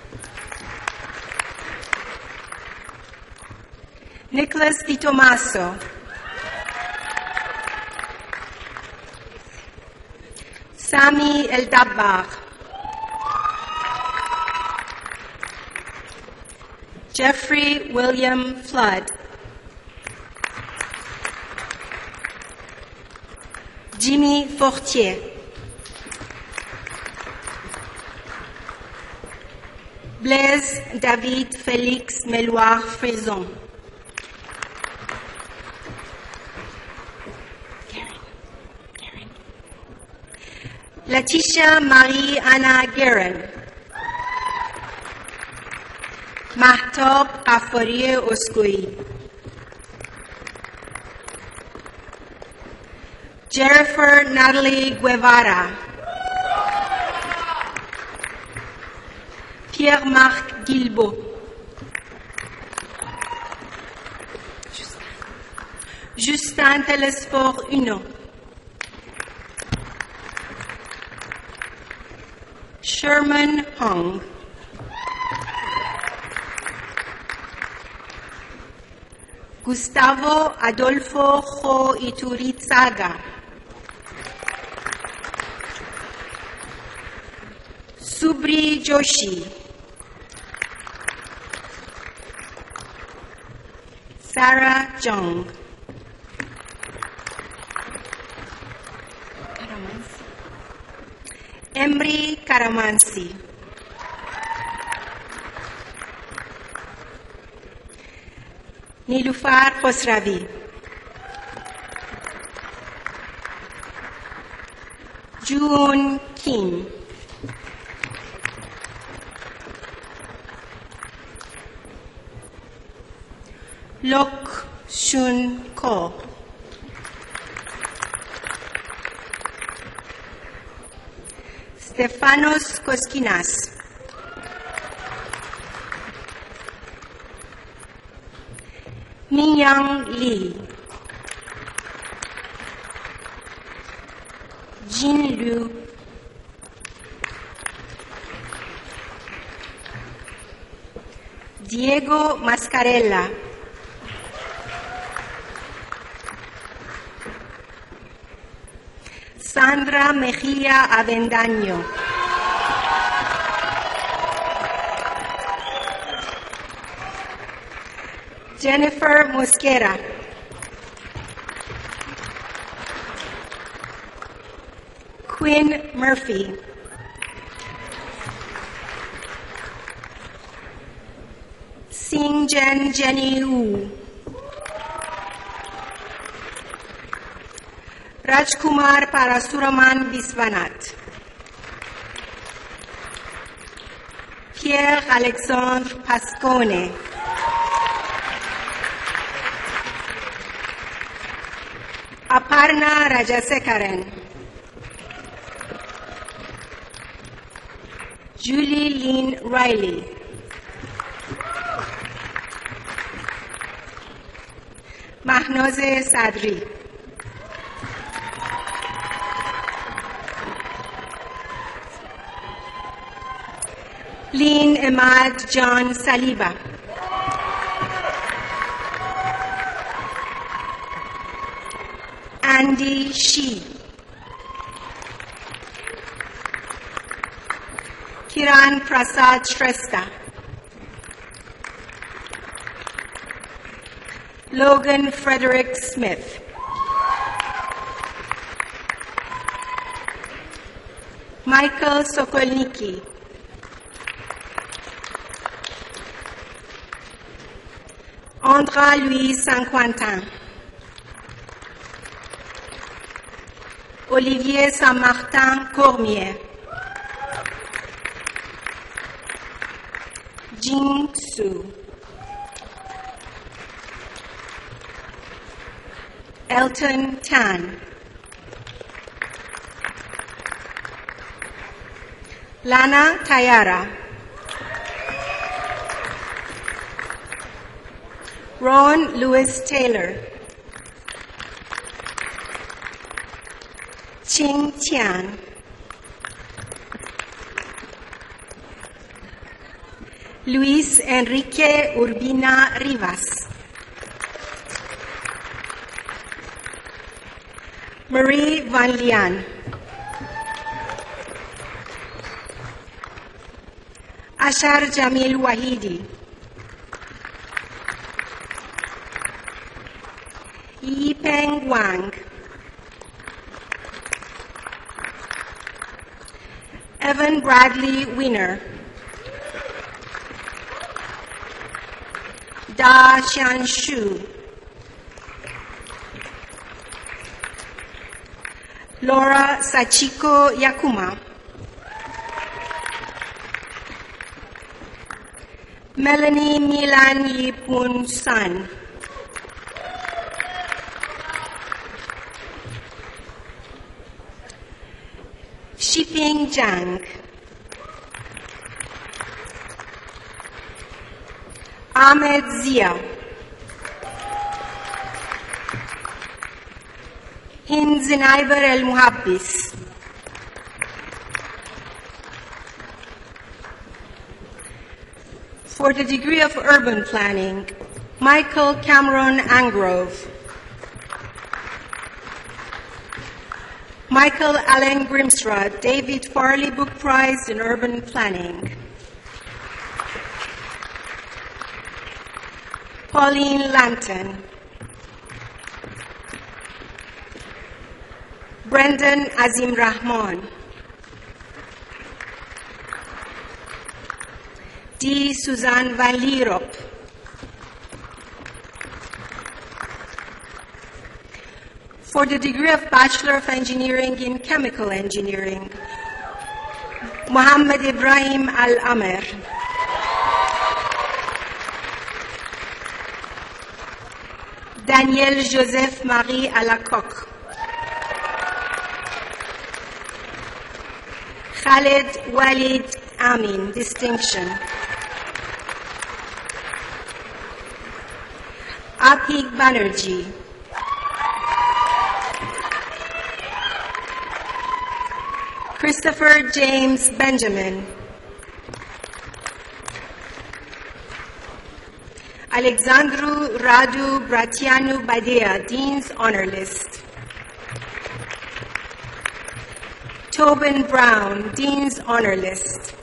Speaker 6: Nicholas Di Tomaso, Sami El Dabbagh, Jeffrey William Flood, Jimmy Fortier, Blaise David Félix Méloire Frison, Letitia Marie Anna Guerin, Mahtab Afari Oskoi, Jennifer Natalie Guevara, Pierre-Marc Guilbeault, Justin Telesphore Huno, Sherman Hong, Gustavo Adolfo Jo Iturrizaga, Subri Joshi, Sarah Jung, Emri Karamansi, Nilufar Khosravi, June Kim, Lok Shun Ko, Stefanos Koskinas, Miyang Lee, Jin Liu, Diego Mascarella, Sandra Mejía Avendaño, Jennifer Mosquera, Quinn Murphy, Singjen Jenny Wu, Rajkumar Parasuraman Viswanath, Pierre Alexandre Pascone, Aparna Rajasekaran, Julie Lynn Riley, Mahnoz Sadri, Lynn Ahmad John Saliba, Andy Shi, Kiran Prasad Shrestha, Logan Frederick Smith, Michael Sokolniki, Andra Louis Saint-Quentin, Olivier Saint-Martin Cormier, Jing Su, Elton Tan, Lana Tayara, Ron Lewis Taylor, Qing Tian, Luis Enrique Urbina Rivas, Marie Van Lian, Ashar Jamil Wahidi, Yipeng Wang, Evan Bradley Wiener, Da Xian Shu, Laura Sachiko Yakuma, Melanie Milan Yipun San, Shiping Zhang, Ahmed Zia, Hind Zinaiber El Muhabbis, for the degree of urban planning, Michael Cameron Angrove, Michael Allen Grimstrad, David Farley Book Prize in Urban Planning, Pauline Lanton, Brendan Azim Rahman, D. Suzanne Van Lierop, for the degree of Bachelor of Engineering in Chemical Engineering, Muhammad Ibrahim Al-Amer, Daniel Joseph Marie Alacoque, Khaled Walid Amin, distinction, Abhig Banerjee, Christopher James Benjamin, Alexandru Radu Bratianu Badea, Dean's Honor List, Tobin Brown, Dean's Honor List,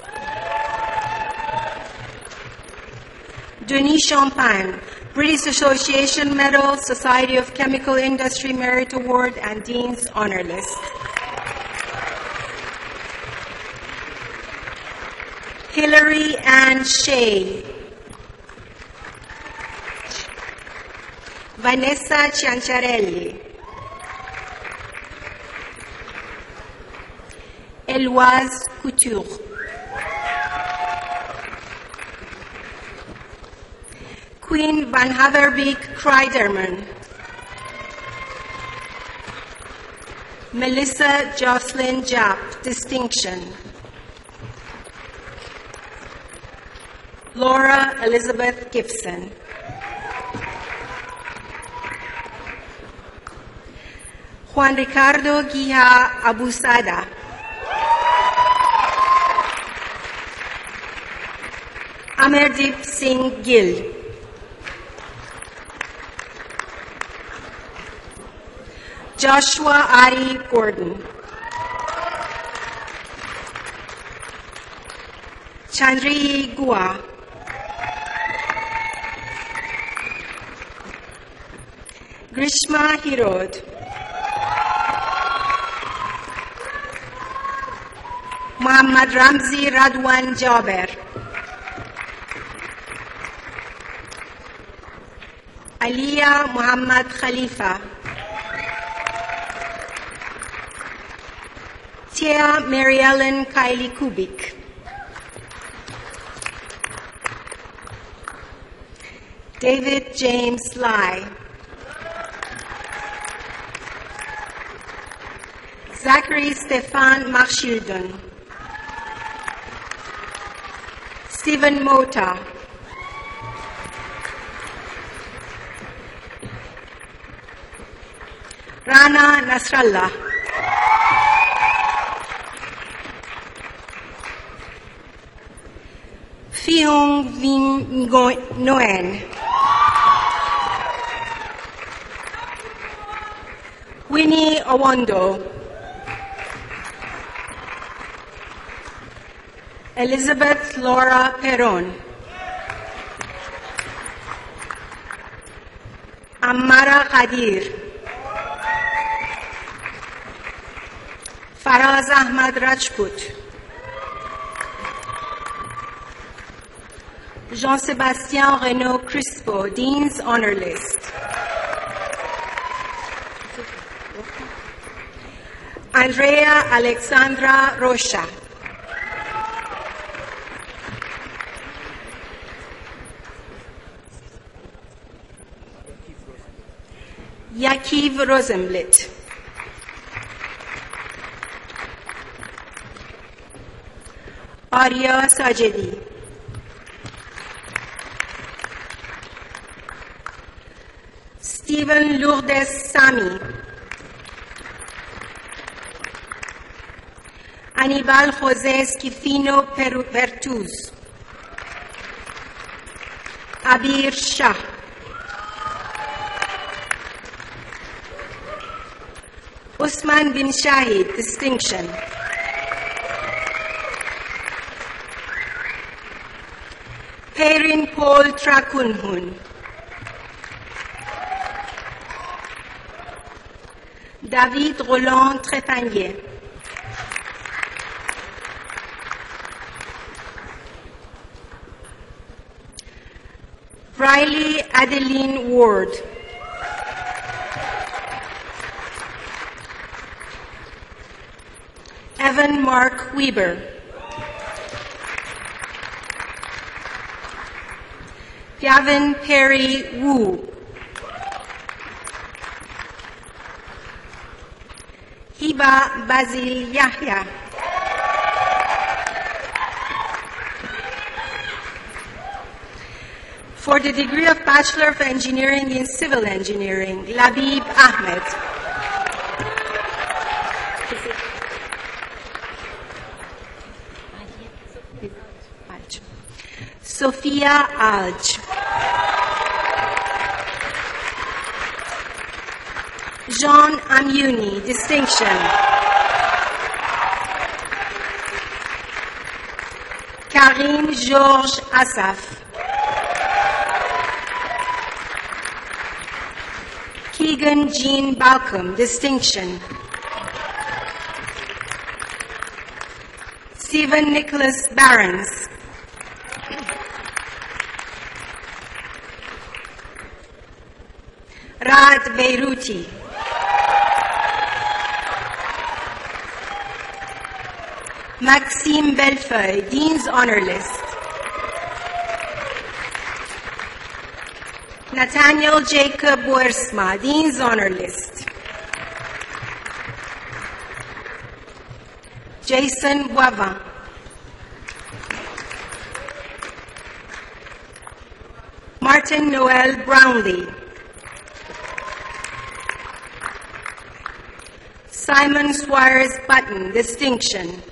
Speaker 6: Denis Champagne, British Association Medal, Society of Chemical Industry Merit Award, and Dean's Honor List. Hilary Ann Shea, Vanessa Cianciarelli, Eloise Couture, Queen Van Haverbeek Kreiderman, Melissa Jocelyn Japp, distinction, Laura Elizabeth Gibson, Juan Ricardo Guija Abusada, Amardeep Singh Gill, Joshua Ari Gordon, Chandri Gua, Grishma Hirod, محمد رمزی رضوان جابر، علیا محمد خلیفه، Tia Mary Ellen Kylie Kubik, David James Lai, Zachary Stefan Marshildon, Stephen Mota, Rana Nasrallah, Fihong Vin Nguyen, Winnie Owondo, Elizabeth Laura Perón, Ammara Qadir, Faraz Ahmad Rajput, Jean-Sébastien Renaud Crispo, Dean's Honor List. Andrea Alexandra Rocha. Yakiv Rosenblit. Arya Sajedi. Stephen Lourdes Sami. Aníbal José Esquifino Pertuz. Abir Shah. Usman bin Shahid, distinction. Perrin Paul Trakunhun. David Roland Trépanier. Riley Adeline Ward. Evan Mark Weber. Gavin Perry Wu. Hiba Basil Yahya. For the degree of Bachelor of Engineering in Civil Engineering, Labib Ahmed. Sophia Alj. Jean Amuni, distinction. Karim Georges Asaf. Keegan Jean Balcom, distinction. Stephen Nicholas Barons. Raad Beiruti. Maxime Bellefeuille, Dean's Honor List. Nathaniel Jacob Boersma, Dean's Honor List. Jason Boivin. Martin Noel Brownlee. Simon Swires Button, distinction.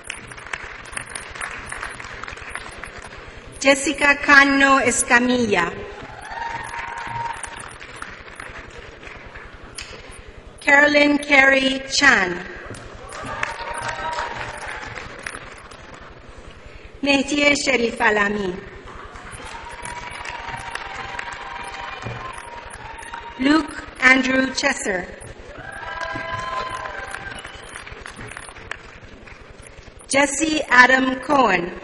Speaker 6: Jessica Cano Escamilla. Carolyn Carey Chan. Mehdi Sharif Alami. Luke Andrew Chesser. Jesse Adam Cohen.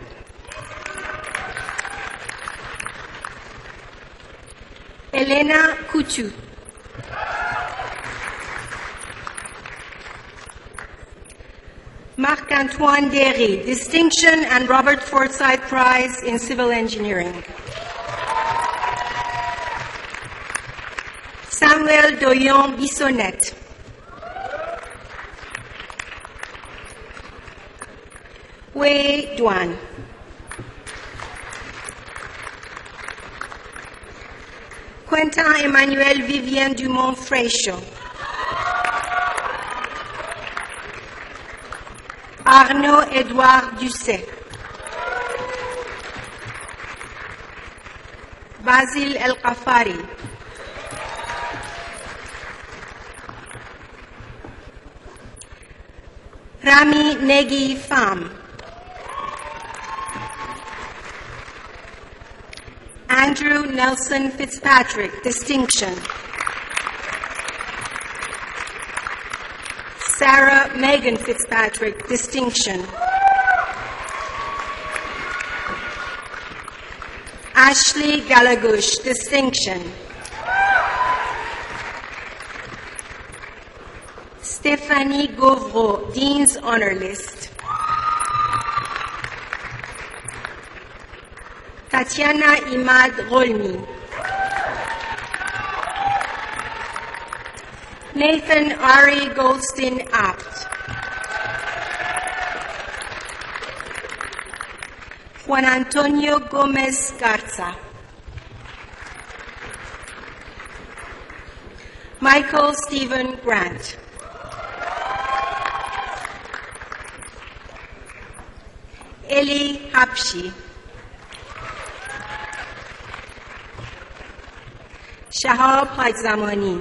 Speaker 6: Elena Coutu. Marc-Antoine Derry, Distinction and Robert Forsyth Prize in Civil Engineering. Samuel Doyon Bissonnette. Wei Duan. Quentin Emmanuel Vivien Dumont Freixo. Arnaud Edouard Dusset. Basil El Qafari. Rami Negi Pham. Andrew Nelson Fitzpatrick, Distinction. Sarah Megan Fitzpatrick, Distinction. Ashley Galagush, Distinction. Stephanie Gauvreau, Dean's Honor List. Tatiana Imad Rolmi. Nathan Ari Goldstein Apt. Juan Antonio Gomez Garza. Michael Stephen Grant. Eli Hapshi. Shahab Hajzamani.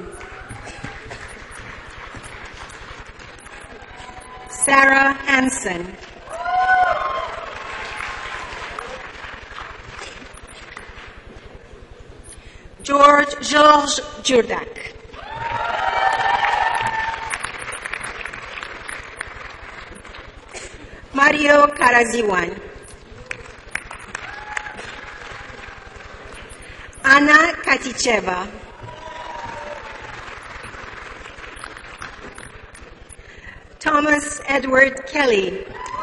Speaker 6: Sarah Hansen. George Georges Jurdak. Mario Karaziwan. Anna Katicheva. Thomas Edward Kelly.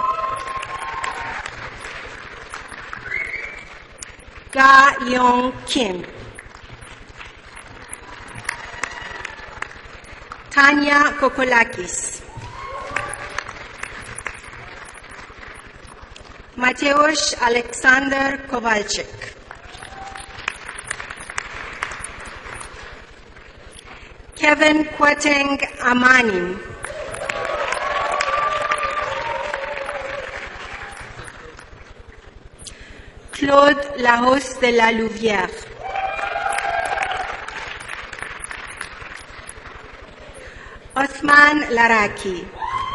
Speaker 6: Ga Yong Kim. Tanya Kokolakis. Mateusz Alexander Kowalczyk. Kevin Kwateng Amanim. Claude Lahos de la Louvière. Othman Laraki.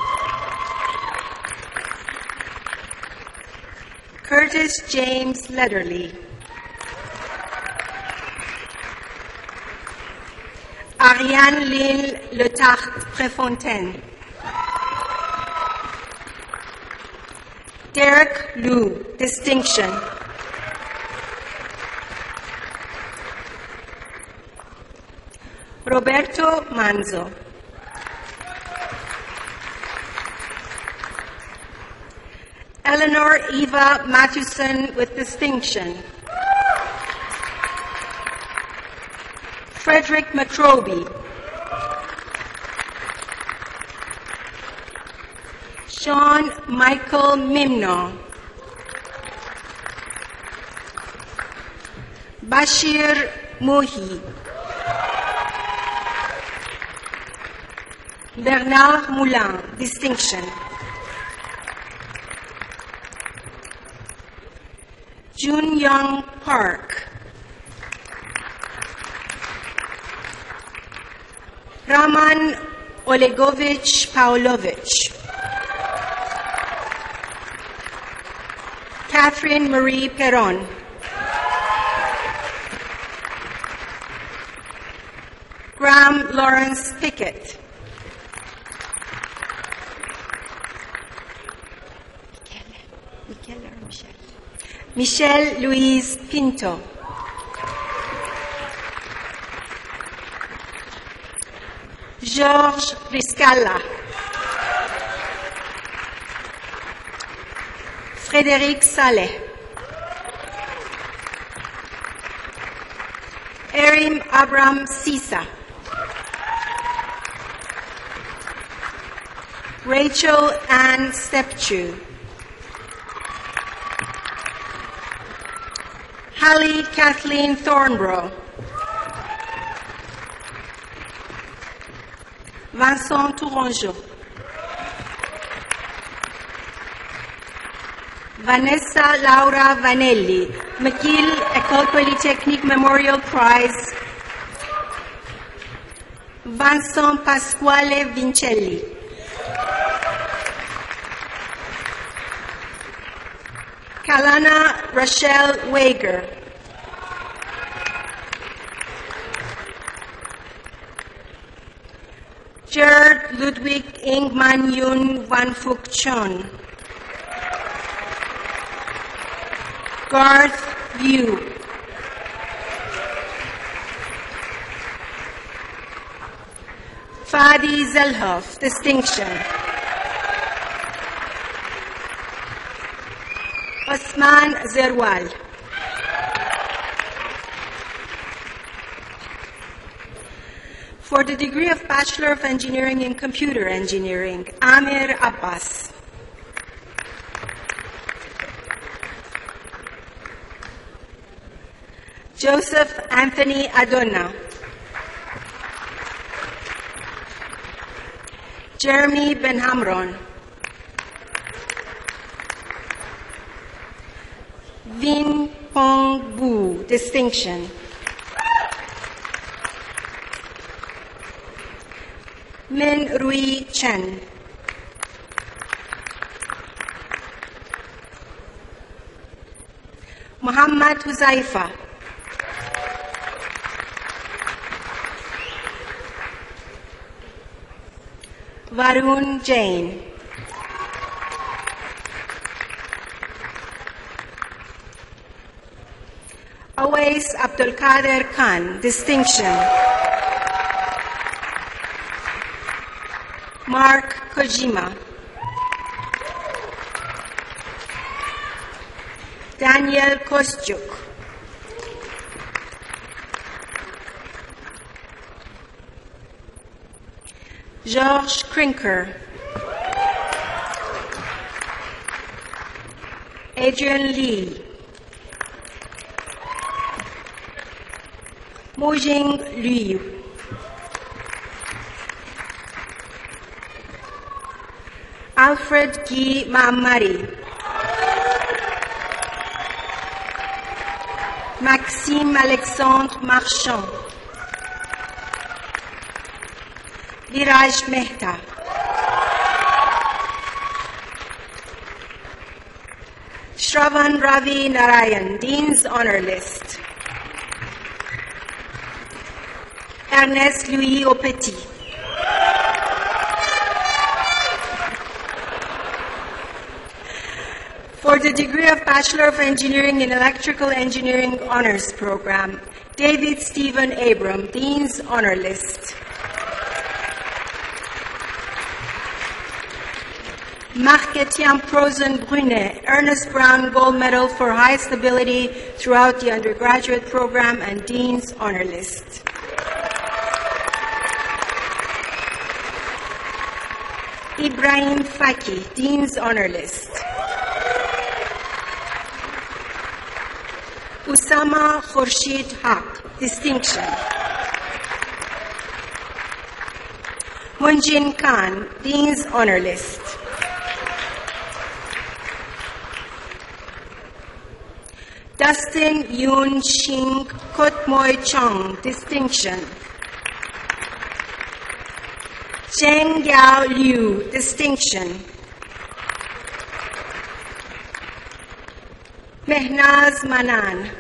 Speaker 6: Curtis James Lederly. Ariane Lille Letarte Préfontaine. Derek Liu, Distinction. Roberto Manzo. Eleanor Eva Mathewson with Distinction. Frederick McRoby. Sean Michael Mimno. Bashir Mohi. Bernard Moulin, Distinction. Jun Young Park. Raman Olegovich Paulovich. Catherine Marie Perron. Graham Lawrence Pickett. Michel or Michelle? Michelle Louise Pinto. Georges Riscala. Frédéric Saleh. Erim Abram Sisa. Rachel Ann Stepchew. Hallie Kathleen Thornborough. Vincent Tourangeau. Vanessa Laura Vanelli, McGill École Polytechnique Memorial Prize. Vincent Pasquale Vincelli. Kalana Rachelle Wager. Gerd Ludwig Ingman Yun Van Phuc Chon. Garth Liu. Fadi Zelhoff, distinction. Osman Zerwal. For the degree of Bachelor of Engineering in Computer Engineering, Amir Abbas. Joseph Anthony Adona. Jeremy Benhamron. Vin Pong Bu, distinction. Min Rui Chen. Muhammad Huzaifa. Varun Jain. Awais Abdul Qadir Khan, distinction. Mark Kojima. Daniel Kostyuk. George Krinker. Adrian Lee. Mojing Liu. Alfred Guy Mamari. Maxime Alexandre Marchand. Viraj Mehta. Shravan Ravi Narayan, Dean's Honor List. Ernest Louis Aupetit. For the degree of Bachelor of Engineering in Electrical Engineering Honors Program, David Stephen Abram, Dean's Honor List. Marc-Étienne Prosen Brunet, Ernest Brown Gold Medal for Highest Ability throughout the undergraduate program and Dean's Honor List. Ibrahim Faki, Dean's Honor List. Usama Khurshid Haq, distinction. Munjin Khan, Dean's Honor List. Dustin Yoon Shing Kotmoy Chong, distinction. Zheng Yao Liu, distinction. Mehnaz Manan.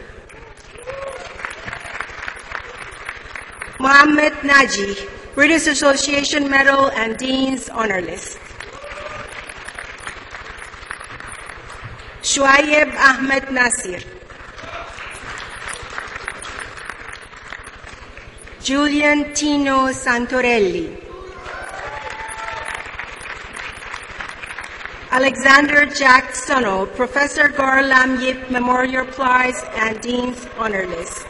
Speaker 6: Mohammed Naji, British Association Medal and Dean's Honor List. Shuaib Ahmed Nasir. Julian Tino Santorelli. Alexander Jack Sono, Professor Gor Lam Yip Memorial Prize and Dean's Honor List.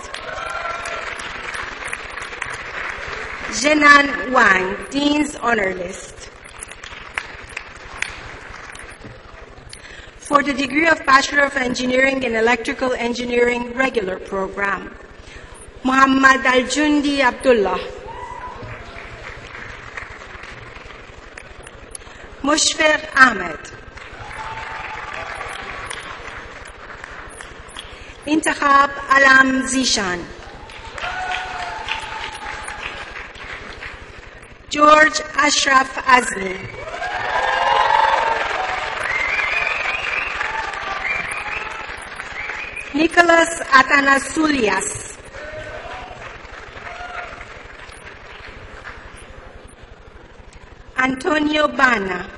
Speaker 6: Zhenan Wang, Dean's Honor List. For the degree of Bachelor of Engineering in Electrical Engineering regular program, Muhammad Al-Jundi Abdullah. Mushfiq Ahmed. Intikhab Alam Zishan. George Ashraf Azmi. Nicholas Atanasulias. Antonio Bana.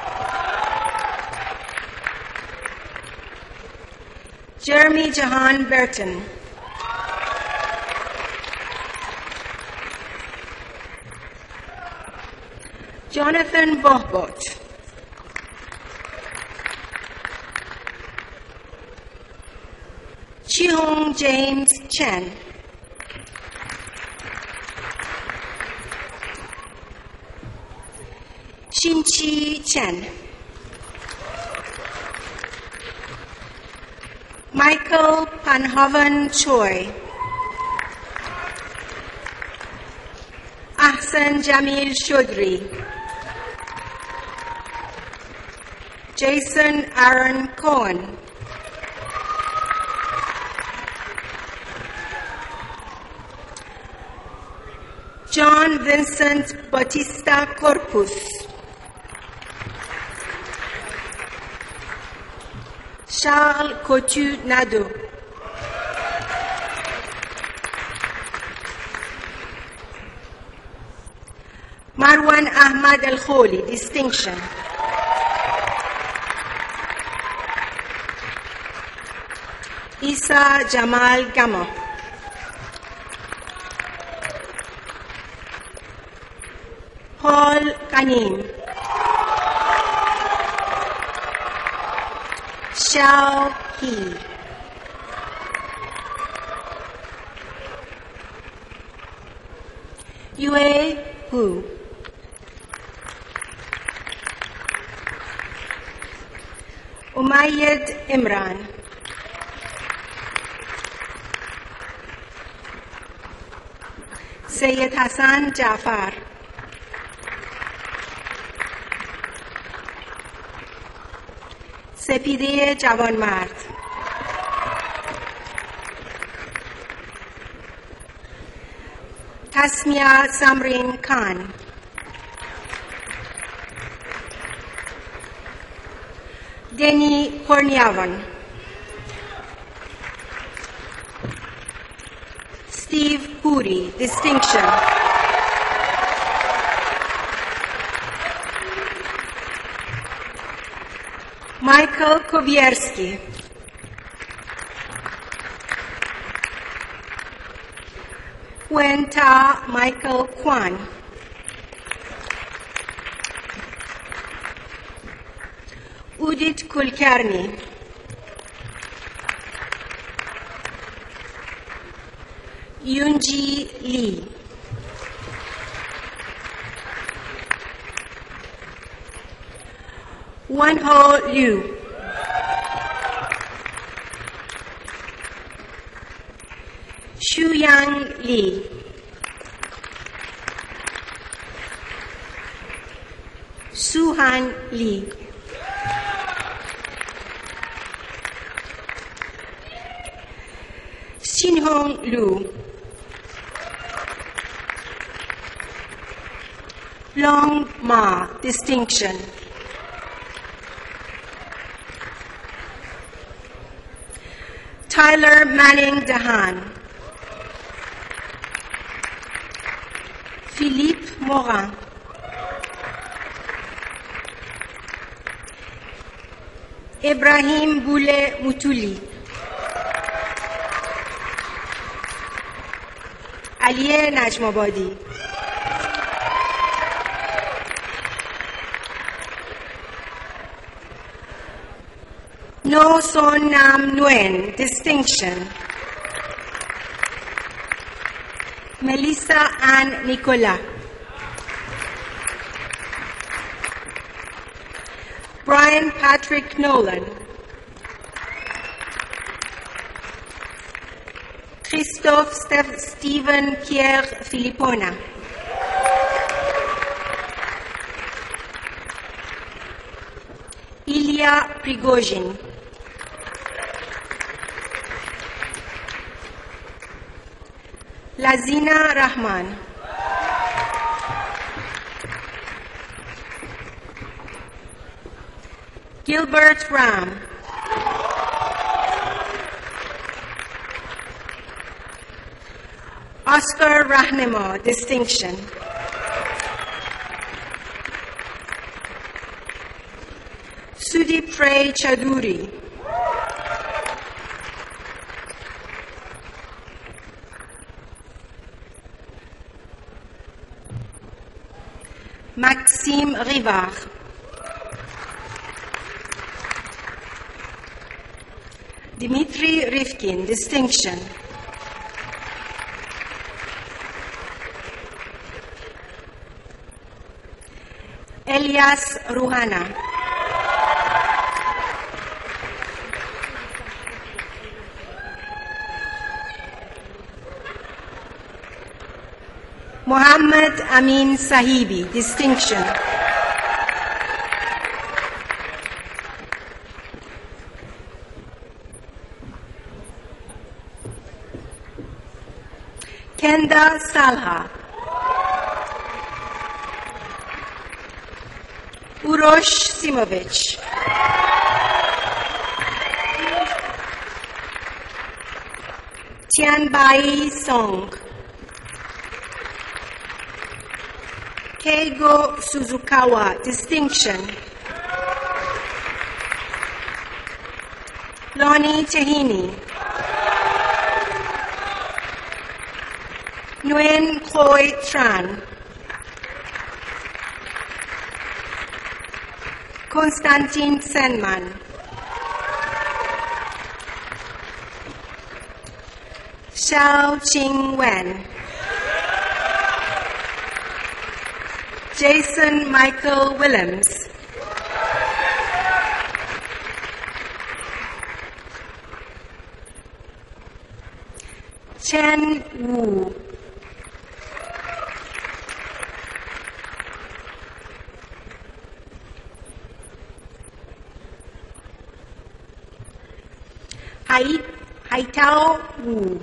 Speaker 6: Jeremy Jahan Burton. Jonathan Bohbot. Chihong James Chen. Shin-Chi Chen. Michael Panhoven Choi. Ahsan Jamil Chaudhry. Jason Aaron Cohen. John Vincent Bautista Corpus. Charles Coutu Nadeau. Marwan Ahmad Al-Kholi, distinction. Isa Jamal Gamo. Paul Kanim. Xiao He. Yue Hu. Umayyad Imran. Sayyid Hassan Jafar. سپیده جوانمرد. تسمیه سمرین کان. دنی پورنیاون. Steve Puri, distinction. Michael Kowierski. Wenta Michael Kwan. Udit Kulkarni. Yunji Lee. Wanho Liu. Shuyang Li. Suhan Li. Shinhong Liu. Long Ma, distinction. Tyler Manning Dahan. Philippe Morin. Ibrahim Bule Mutuli. علی نجم‌آبادی. No Son Nam Nguyen, distinction. Melissa Ann Nicola. Brian Patrick Nolan. Christophe Steph Stephen Pierre Filippona. Ilya Prigozhin. Lazina Rahman. Gilbert Ram. Oscar Rahnema, distinction. Sudeep Ray Chaudhuri. Maxime Rivard. Dmitry Rivkin, distinction. Elias Ruhana. Mohammad Amin Sahibi, distinction. Kenda Salha. Urosh Simovic. Tianbai Song. Keigo Suzukawa, distinction. Lonnie Tahini. Nguyen Khoi Tran. Konstantin Senman. Xiao Qing Wen. Jason Michael Willems. Chen Wu. Hai, Haitao Wu.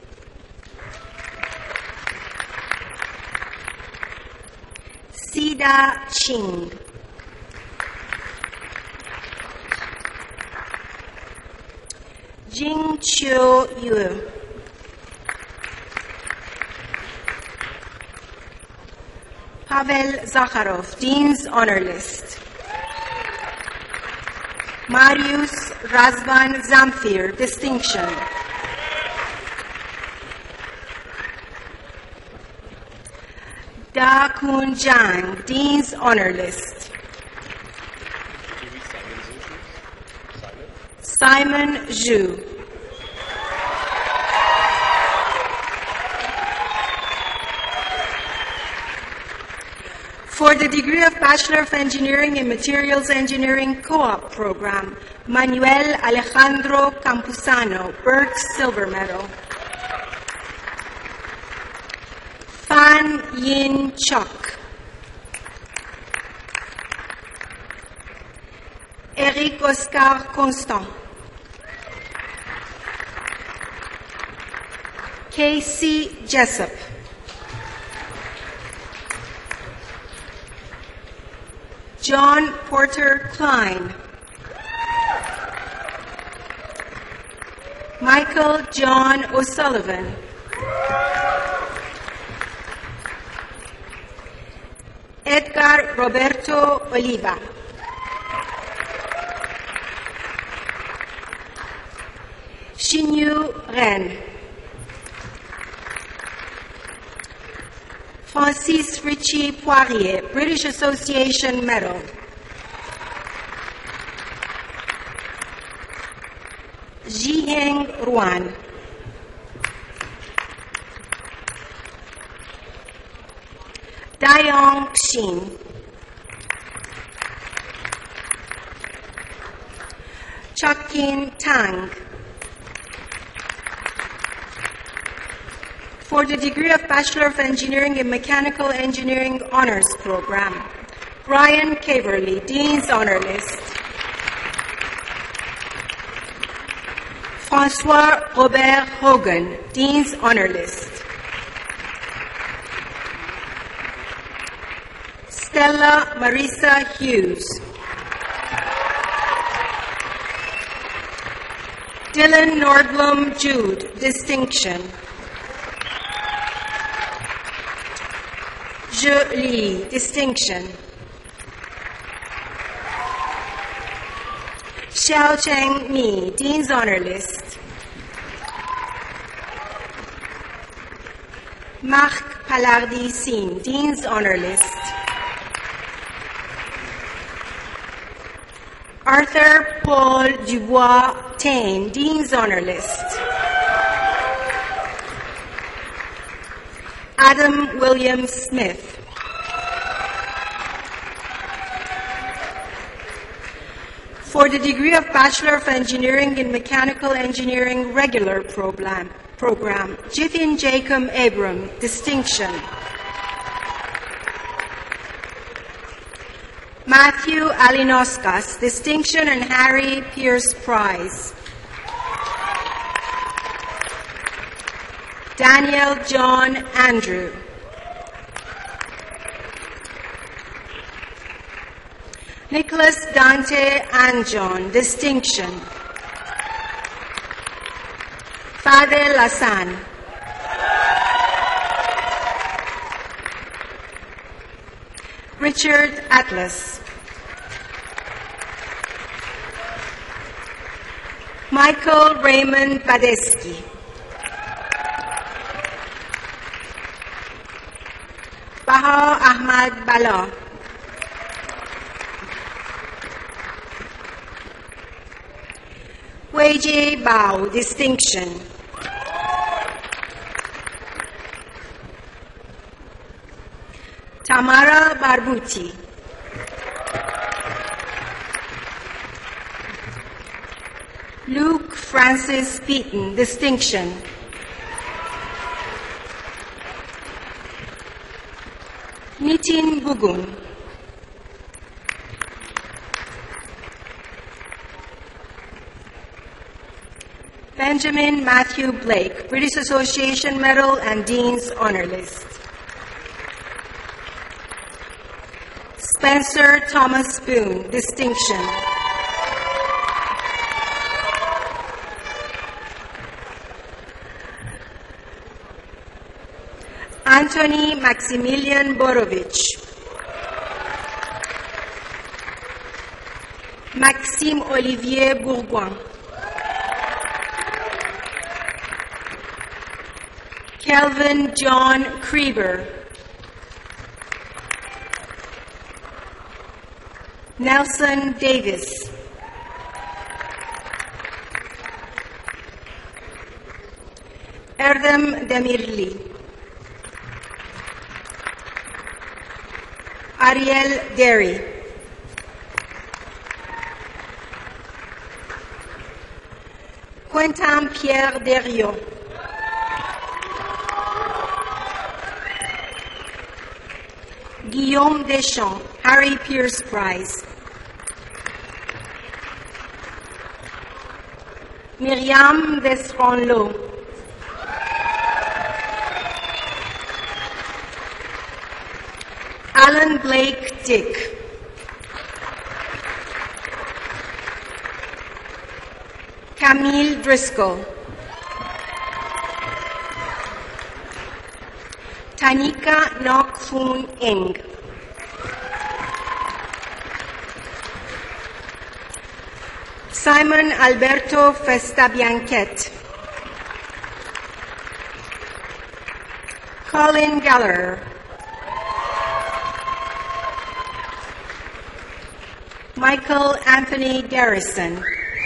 Speaker 6: Sida Ching. Jing Chiu Yu. Pavel Zakharov, Dean's Honor List. Marius Razvan Zamfir, distinction. Da Kun Jang, Dean's Honor List. Simon Zhu. For the degree of Bachelor of Engineering in Materials Engineering Co-op program, Manuel Alejandro Campuzano, Burt Silver Medal. Fan Yin Chok. Eric Oscar Constant. Casey Jessup. John Porter Klein. Michael John O'Sullivan. Edgar Roberto Oliva. Chinyu Ren. Francis Ritchie Poirier, British Association Medal. Jiheng Ruan. Dayong Shin. Chakin Tang. For the degree of Bachelor of Engineering in Mechanical Engineering Honors Program, Brian Caverly, Dean's Honor List. François Robert Hogan, Dean's Honor List. Stella Marisa Hughes. Dylan Nordblom Jude, Distinction. Je Li, Distinction. Xiao Cheng Mi, Dean's Honor List. Marc Palardi Sin, Dean's Honor List. Arthur Paul Dubois Tain, Dean's Honor List. Adam William Smith. For the degree of Bachelor of Engineering in Mechanical Engineering Regular Program, program Jithin Jacob Abram, Distinction. Matthew Alinoskas, Distinction, and Harry Pierce Prize. Daniel John Andrew. Nicholas Dante Anjon, Distinction. Fadel Hassan. Richard Atlas. Michael Raymond Badesky. Baha Ahmad Bala. Weijie Bao, Distinction. Tamara Barbuti. Luke Francis Beaton, Distinction. Nitin Bugun. Benjamin Matthew Blake, British Association Medal and Dean's Honor List. Spencer Thomas Boone, Distinction. Anthony Maximilian Borovich. Maxime Olivier Bourgoin. Kelvin John Krieber. Nelson Davis. Erdem Demirli. Ariel Derry. Quentin Pierre Deriot. Guillaume Deschamps, Harry Pierce Prize. Myriam Desranleau. Alan Blake Dick. Camille Driscoll. Tanika Nok Foon Eng. Simon Alberto Festabianquet. Colin Gallagher. Michael Anthony Garrison.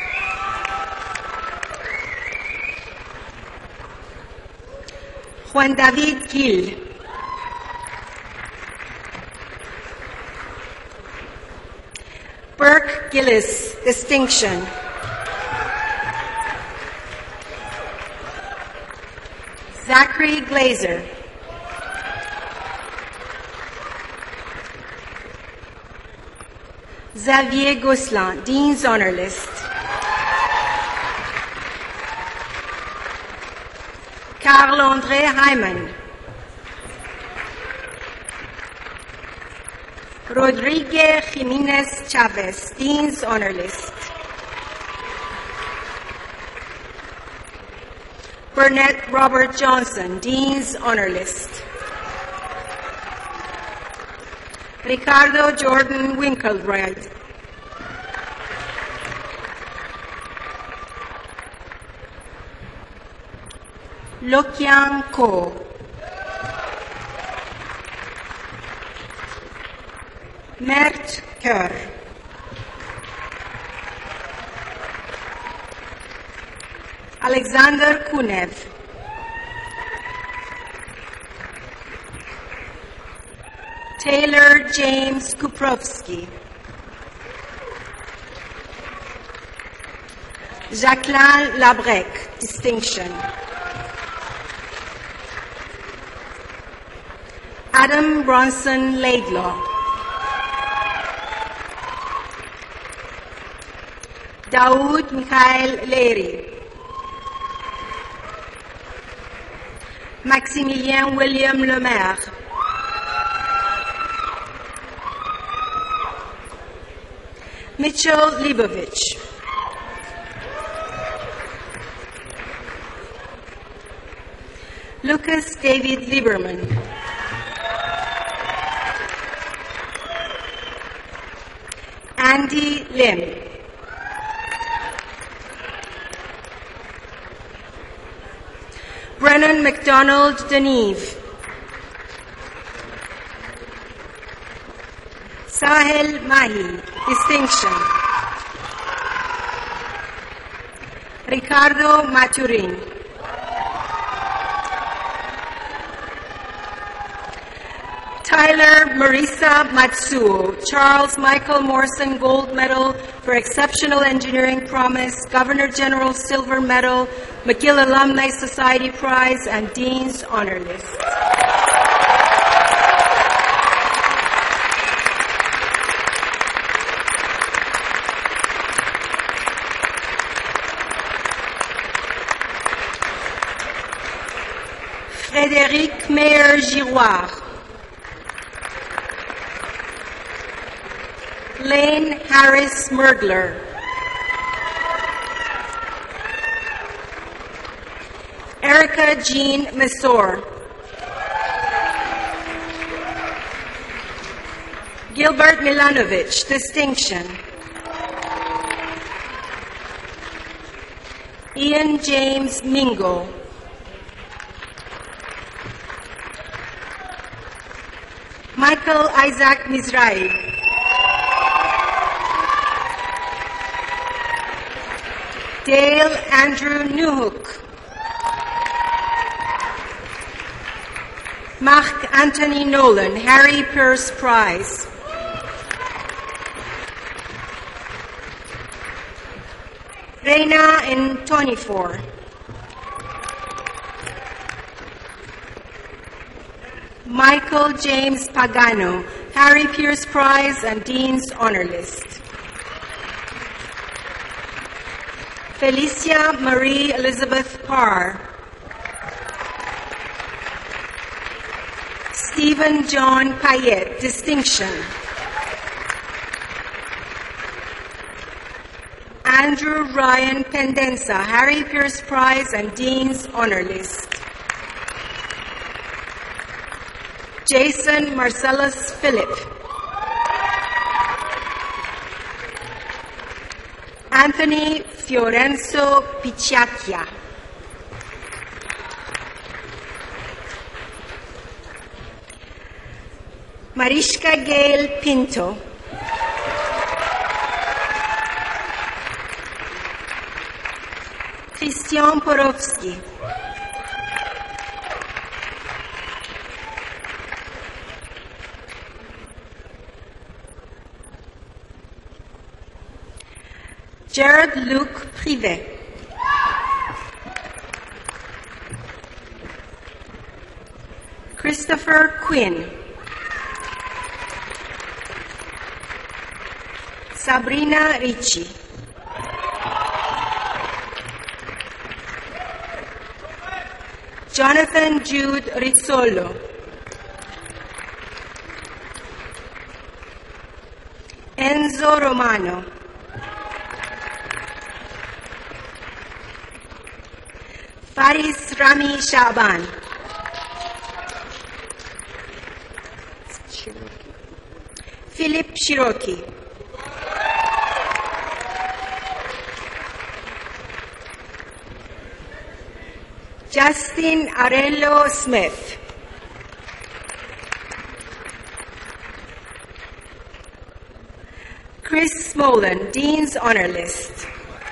Speaker 6: Juan David Gil. Burke Gillis, distinction. Zachary Glazer. Xavier Gosselin, Dean's Honor List. Carl-André Hyman. Rodrigue Jimenez Chavez, Dean's Honor List. Burnett Robert Johnson, Dean's Honor List. Ricardo Jordan Winkelried. Lokiang Ko. Mert Kör. Alexander Kunev. Taylor James Kuprovsky. Jacqueline Labrec, distinction. Adam Bronson Laidlaw. Daoud Mikhail Leri. Maximilien William Lemaire. Mitchell Leibovich. Lucas David Lieberman. Andy Lim. Brennan McDonald Deneve. Sahel Mahi, distinction. Ricardo Maturin. Tyler Marisa Matsuo, Charles Michael Morrison Gold Medal for Exceptional Engineering Promise, Governor General Silver Medal, McGill Alumni Society Prize, and Dean's Honor List. Frédéric Mayer Giroir. Lane Harris Mergler. Erica Jean Mesor. Gilbert Milanovic, distinction. Ian James Mingo. Michael Isaac Mizrahi. Dale Andrew Newhook. Mark Anthony Nolan, Harry Pierce Prize. Reina Intonifor. Michael James Pagano, Harry Pierce Prize and Dean's Honor List. Felicia Marie Elizabeth Parr. Stephen John Payette, distinction. Andrew Ryan Pendenza, Harry Pierce Prize and Dean's Honor List. Jason Marcellus Phillip. Anthony Fiorenzo Picciacchia. Mariska Gail Pinto. Christian Porowski. Jared Luc Privet. Christopher Quinn. Sabrina Ricci. Jonathan Jude Rizzolo. Enzo Romano. Faris Rami Shaban. Philip Shiroki. Justin Arello Smith. Chris Smolin, Dean's Honor List.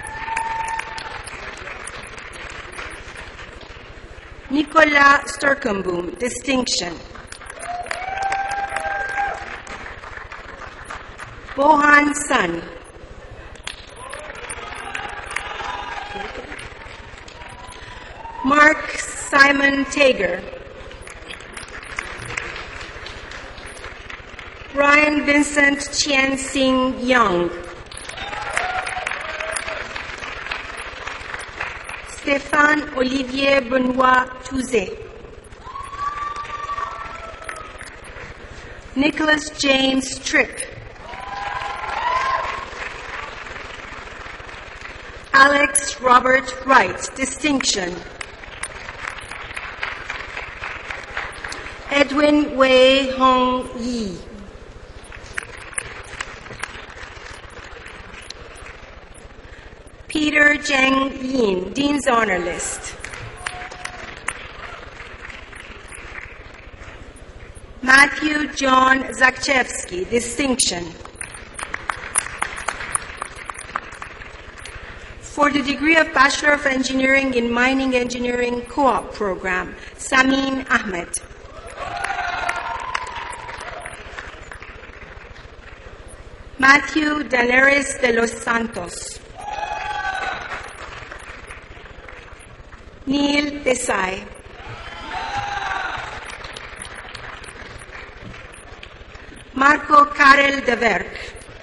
Speaker 6: Nicola Sturkenboom, Distinction. Bohan Sun. Mark Simon Tager. Brian Vincent Chien Sing Young. Stéphane Olivier Benoit Touzé. Nicholas James Tripp. Alex Robert Wright, Distinction. Edwin Wei Hong Yi. Peter Zheng Yin, Dean's Honor List. Matthew John Zakchevsky, Distinction. For the degree of Bachelor of Engineering in Mining Engineering Co-op Program, Samin Ahmed. Matthew Daneres de los Santos. Neil Desai. Marco Karel de Werk.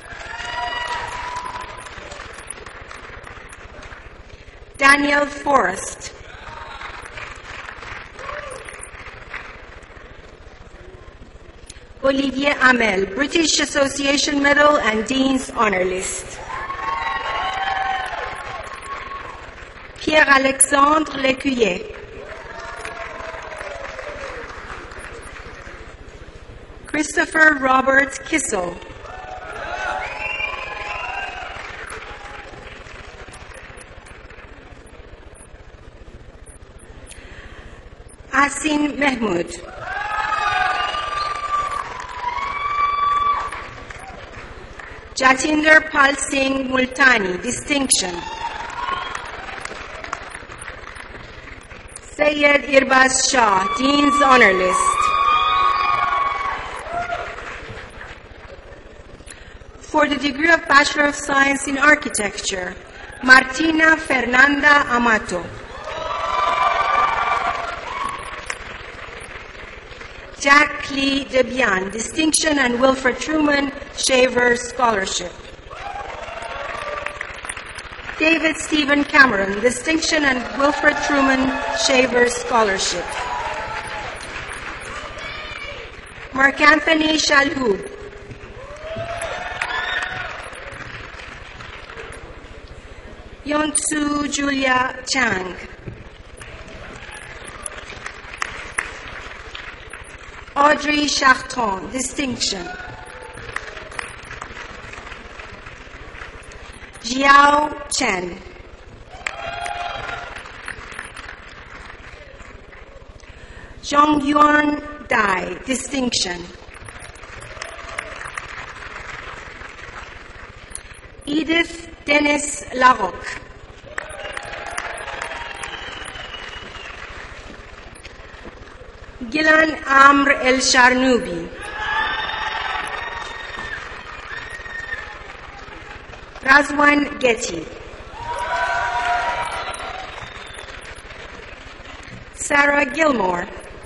Speaker 6: Daniel Forrest. Olivier Amel, British Association Medal and Dean's Honor List. Pierre-Alexandre Lécuyer. Christopher Robert Kissel. Asin Mehmood. Jatinder Pal Singh Multani, Distinction. Syed Irbaz Shah, Dean's Honor List. For the degree of Bachelor of Science in Architecture, Martina Fernanda Amato. Jack Lee Debian, Distinction and Wilfred Truman Shaver Scholarship. David Stephen Cameron, Distinction and Wilfred Truman Shaver Scholarship. Mark Anthony Shalhoub. Yonsu Julia Chang. Audrey Charton, Distinction. Jiao Chen. Zhongyuan Dai, Distinction. Edith Dennis Larocque. Gilan Amr El Sharnoubi. Razwan Getty. Sarah Gilmore.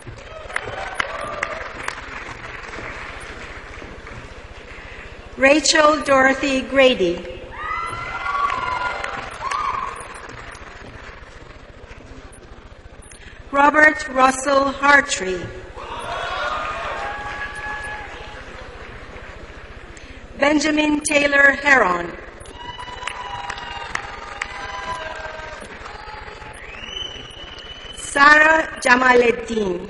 Speaker 6: Rachel Dorothy Grady. Robert Russell Hartree. Benjamin Taylor Heron. Sarah Jamaleddin.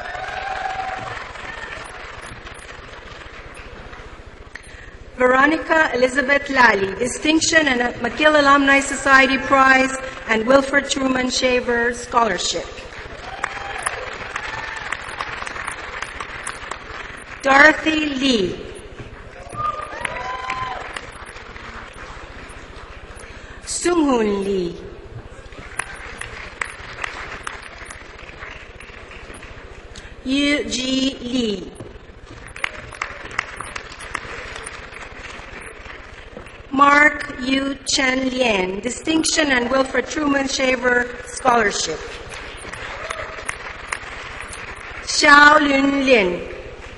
Speaker 6: Veronica Elizabeth Lally, Distinction and a McGill Alumni Society Prize and Wilford Truman Shaver Scholarship. Dorothy Lee. Sunghoon Lee. Yu Ji Lee. Mark Yu Chen Lien, Distinction and Wilford Truman Shaver Scholarship. Xiao Lun Lin.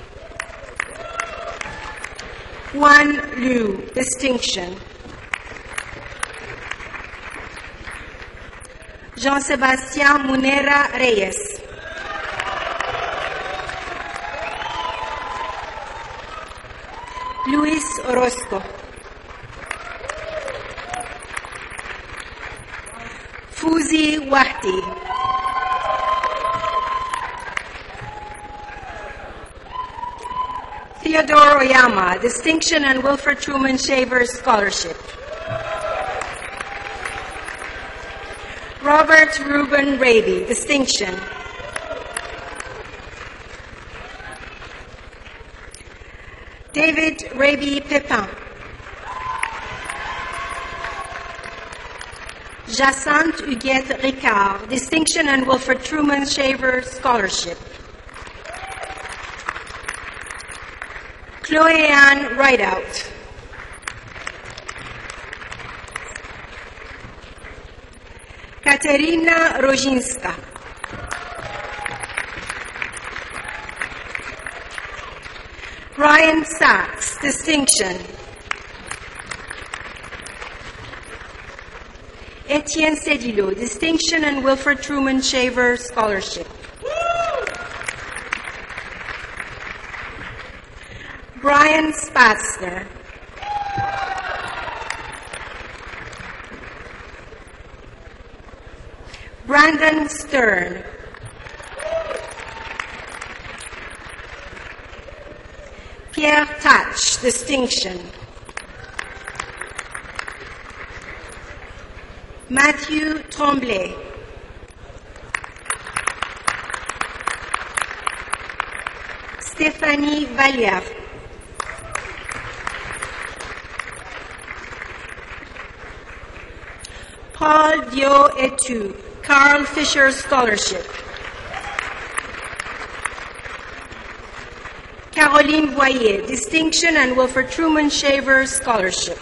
Speaker 6: Wan Liu, Distinction. Jean-Sébastien Munera Reyes. Luis Orozco. Fuzi Wahdi. Theodore Oyama, Distinction and Wilford Truman Shaver Scholarship. Robert Reuben Raby, Distinction. David Raby Pepin. Jacinthe Huguette Ricard, Distinction and Wilford Truman Shaver Scholarship. Chloe Ann Rideout. Katerina Rozinska. Ryan Sachs, Distinction. Etienne Sedillo, Distinction and Wilford Truman Shaver Scholarship. Brian Spatzner. Brandon Stern. Pierre Tatch, Distinction. Matthew Tremblay. Stéphanie Vallière. Paul Dio Etu, Carl Fisher Scholarship. Caroline Boyer, Distinction and Wilford Truman Shaver Scholarship.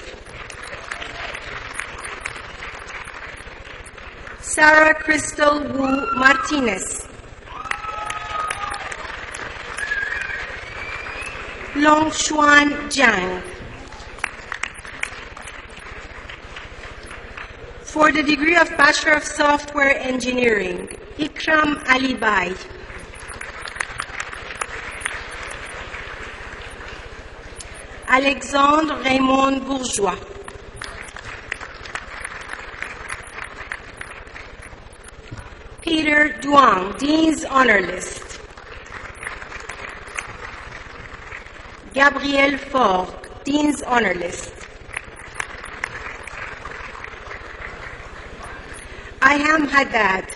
Speaker 6: Sarah Crystal Wu Martinez. Long Xuan Jiang. For the degree of Bachelor of Software Engineering, Ikram Alibai. Alexandre Raymond Bourgeois. Peter Duang, Dean's Honor List. Gabriel Faure, Dean's Honor List. Ayham Haddad.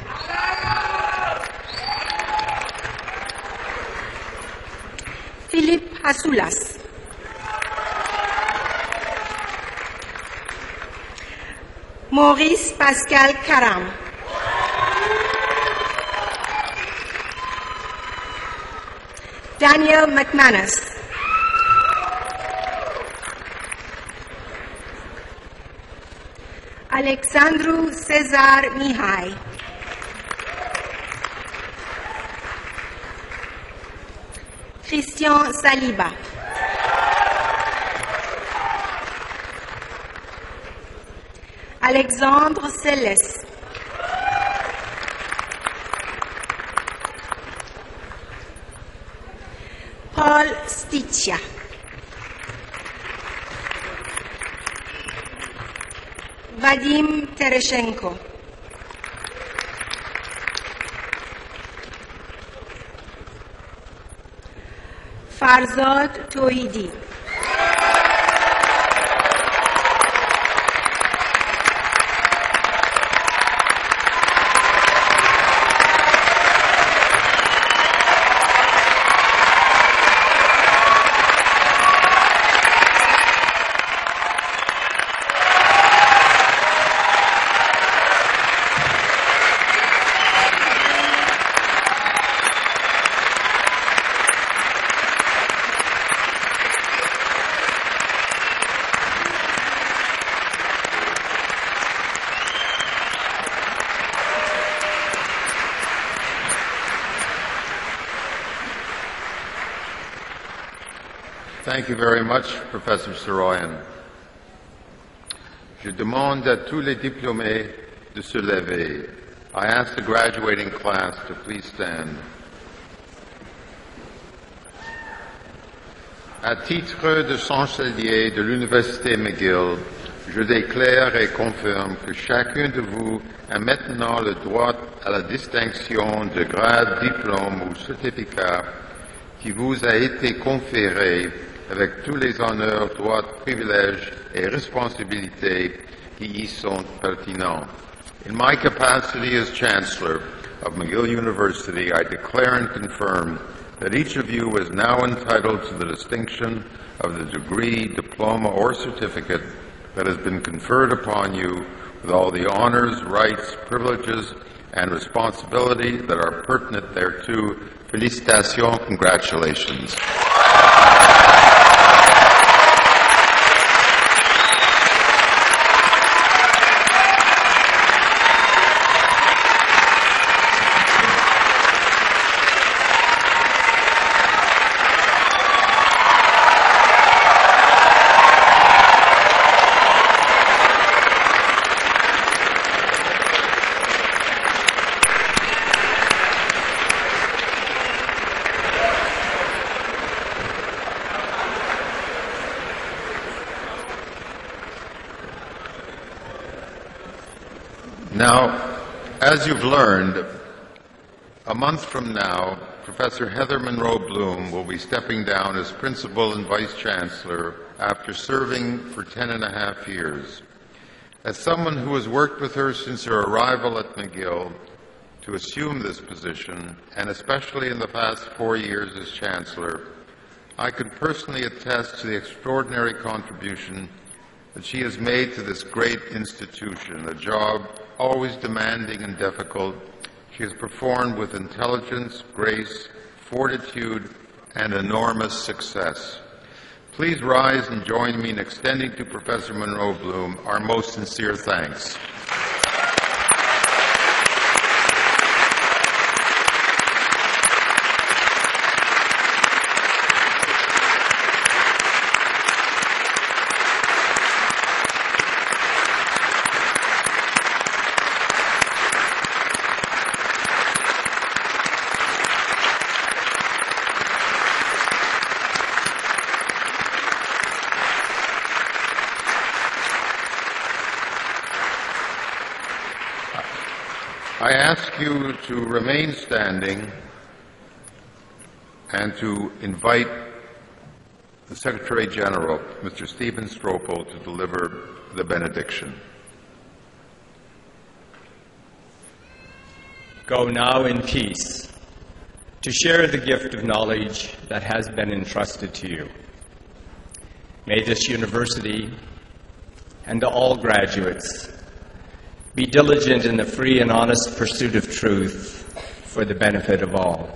Speaker 6: Philip Hasoulas. Maurice Pascal Karam. Daniel McManus. Alexandru Cezar Mihai. Christian Saliba. Alexandre Céleste. Paul Sticia. Vadim Tereshenko. Farzad Tohidi.
Speaker 2: Thank you very much, Professor Saroyan. Je demande à tous les diplômés de se lever. I ask the graduating class to please stand. À titre de chancelier de l'Université McGill, je déclare et confirme que chacun de vous a maintenant le droit à la distinction de grade, diplôme ou certificat qui vous a été conféré avec tous les honneurs, droits, privilèges et responsabilités qui y sont pertinents. In my capacity as Chancellor of McGill University, I declare and confirm that each of you is now entitled to the distinction of the degree, diploma, or certificate that has been conferred upon you with all the honors, rights, privileges, and responsibility that are pertinent thereto. Félicitations, congratulations. Now, as you've learned, a month from now, Professor Heather Monroe Bloom will be stepping down as Principal and Vice Chancellor after serving for ten and a half years. As someone who has worked with her since her arrival at McGill to assume this position, and especially in the past four years as Chancellor, I can personally attest to the extraordinary contribution that she has made to this great institution, a job always demanding and difficult. She has performed with intelligence, grace, fortitude, and enormous success. Please rise and join me in extending to Professor Monroe Bloom our most sincere thanks. I ask you to remain standing and to invite the Secretary General, Mister Stephen Stropel, to deliver the benediction.
Speaker 7: Go now in peace to share the gift of knowledge that has been entrusted to you. May this university and all graduates Be diligent in the free and honest pursuit of truth for the benefit of all.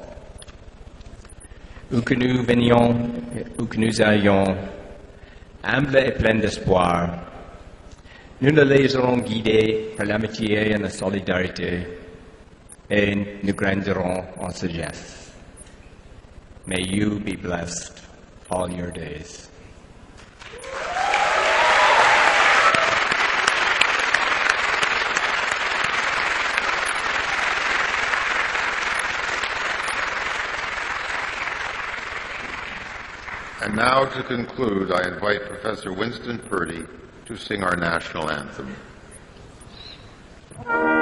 Speaker 7: Où que nous venions, où que nous allions, humble et plein d'espoir, nous nous laisserons guider par l'amitié et la solidarité, et nous grandirons en sagesse. May you be blessed all your days.
Speaker 2: And now, to conclude, I invite Professor Winston Purdy to sing our national anthem.